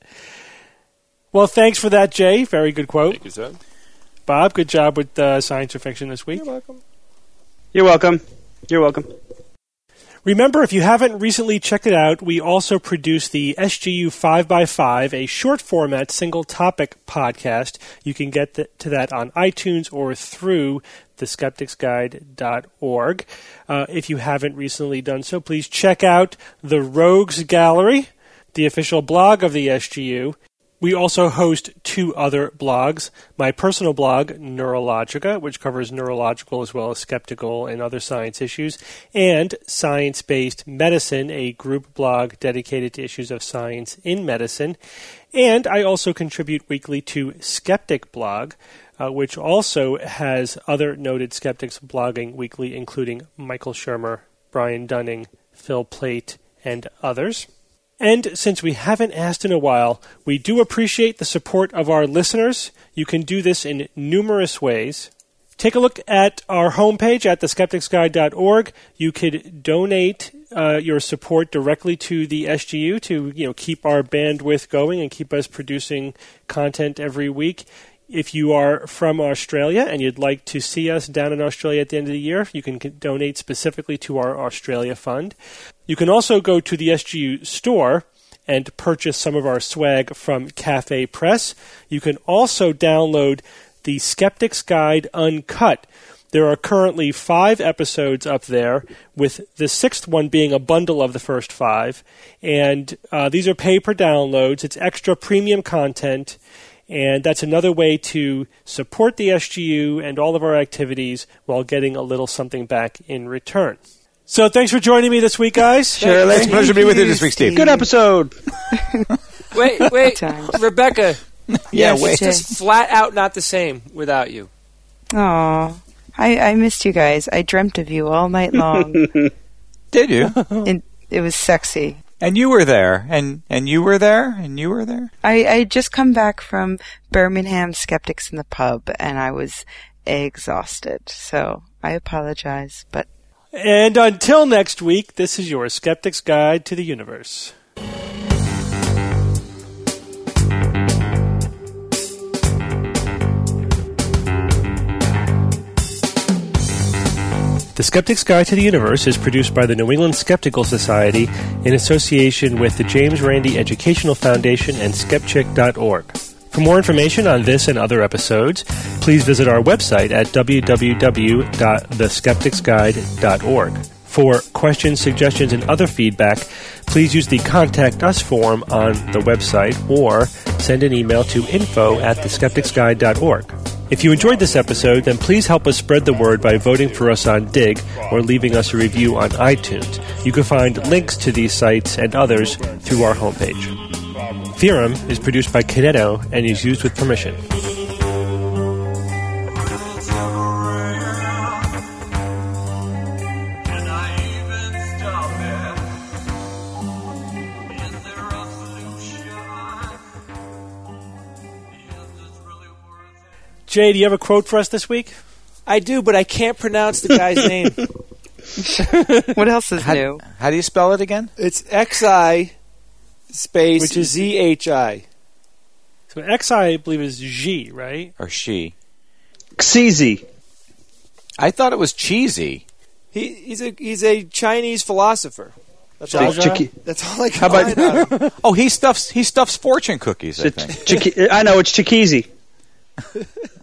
Well, thanks for that, Jay. Very good quote. Thank you, sir. Bob, good job with uh, science or fiction this week. You're welcome. You're welcome. You're welcome. Remember, if you haven't recently checked it out, we also produce the S G U five by five, a short-format, single-topic podcast. You can get th- to that on iTunes or through the skeptics guide dot org. Uh, if you haven't recently done so, please check out the Rogues Gallery, the official blog of the S G U. We also host two other blogs. My personal blog, Neurologica, which covers neurological as well as skeptical and other science issues, and Science-Based Medicine, a group blog dedicated to issues of science in medicine. And I also contribute weekly to Skeptic Blog, uh, which also has other noted skeptics blogging weekly, including Michael Shermer, Brian Dunning, Phil Plait, and others. And since we haven't asked in a while, we do appreciate the support of our listeners. You can do this in numerous ways. Take a look at our homepage at the skeptics guide dot org. You could donate uh, your support directly to the S G U to, you know, keep our bandwidth going and keep us producing content every week. If you are from Australia and you'd like to see us down in Australia at the end of the year, you can donate specifically to our Australia Fund. You can also go to the S G U store and purchase some of our swag from Cafe Press. You can also download the Skeptics Guide Uncut. There are currently five episodes up there, with the sixth one being a bundle of the first five. And uh, these are pay-per-downloads. It's extra premium content. And that's another way to support the S G U and all of our activities while getting a little something back in return. So thanks for joining me this week, guys. Shirley. It's a pleasure to be with you this week, Steve. Good episode. Wait, wait, Rebecca. Yeah, it's wait. just flat out not the same without you. Aw, I, I missed you guys. I dreamt of you all night long. Did you? And it was sexy. And you were there, and, and you were there, and you were there. I I just come back from Birmingham Skeptics in the Pub, and I was exhausted. So I apologize, but... And until next week, this is your Skeptic's Guide to the Universe. The Skeptic's Guide to the Universe is produced by the New England Skeptical Society in association with the James Randi Educational Foundation and skepchick dot org. For more information on this and other episodes, please visit our website at w w w dot the skeptics guide dot org. For questions, suggestions, and other feedback, please use the Contact Us form on the website or send an email to info at the skeptics guide dot org. If you enjoyed this episode, then please help us spread the word by voting for us on Dig or leaving us a review on iTunes. You can find links to these sites and others through our homepage. Theorem is produced by Kineto and is used with permission. Jay, do you have a quote for us this week? I do, but I can't pronounce the guy's name. What else is How, new? how do you spell it again? It's X I space Which is- Z H I. So X I, I believe, is G, right? Or she? Xeezy. I thought it was cheesy. He, he's a he's a Chinese philosopher. That's all, Zsa Zsa? Chicky- that's all I can How about- find out. Oh, he stuffs he stuffs fortune cookies, I think. Chicky- I know, it's Chickasey.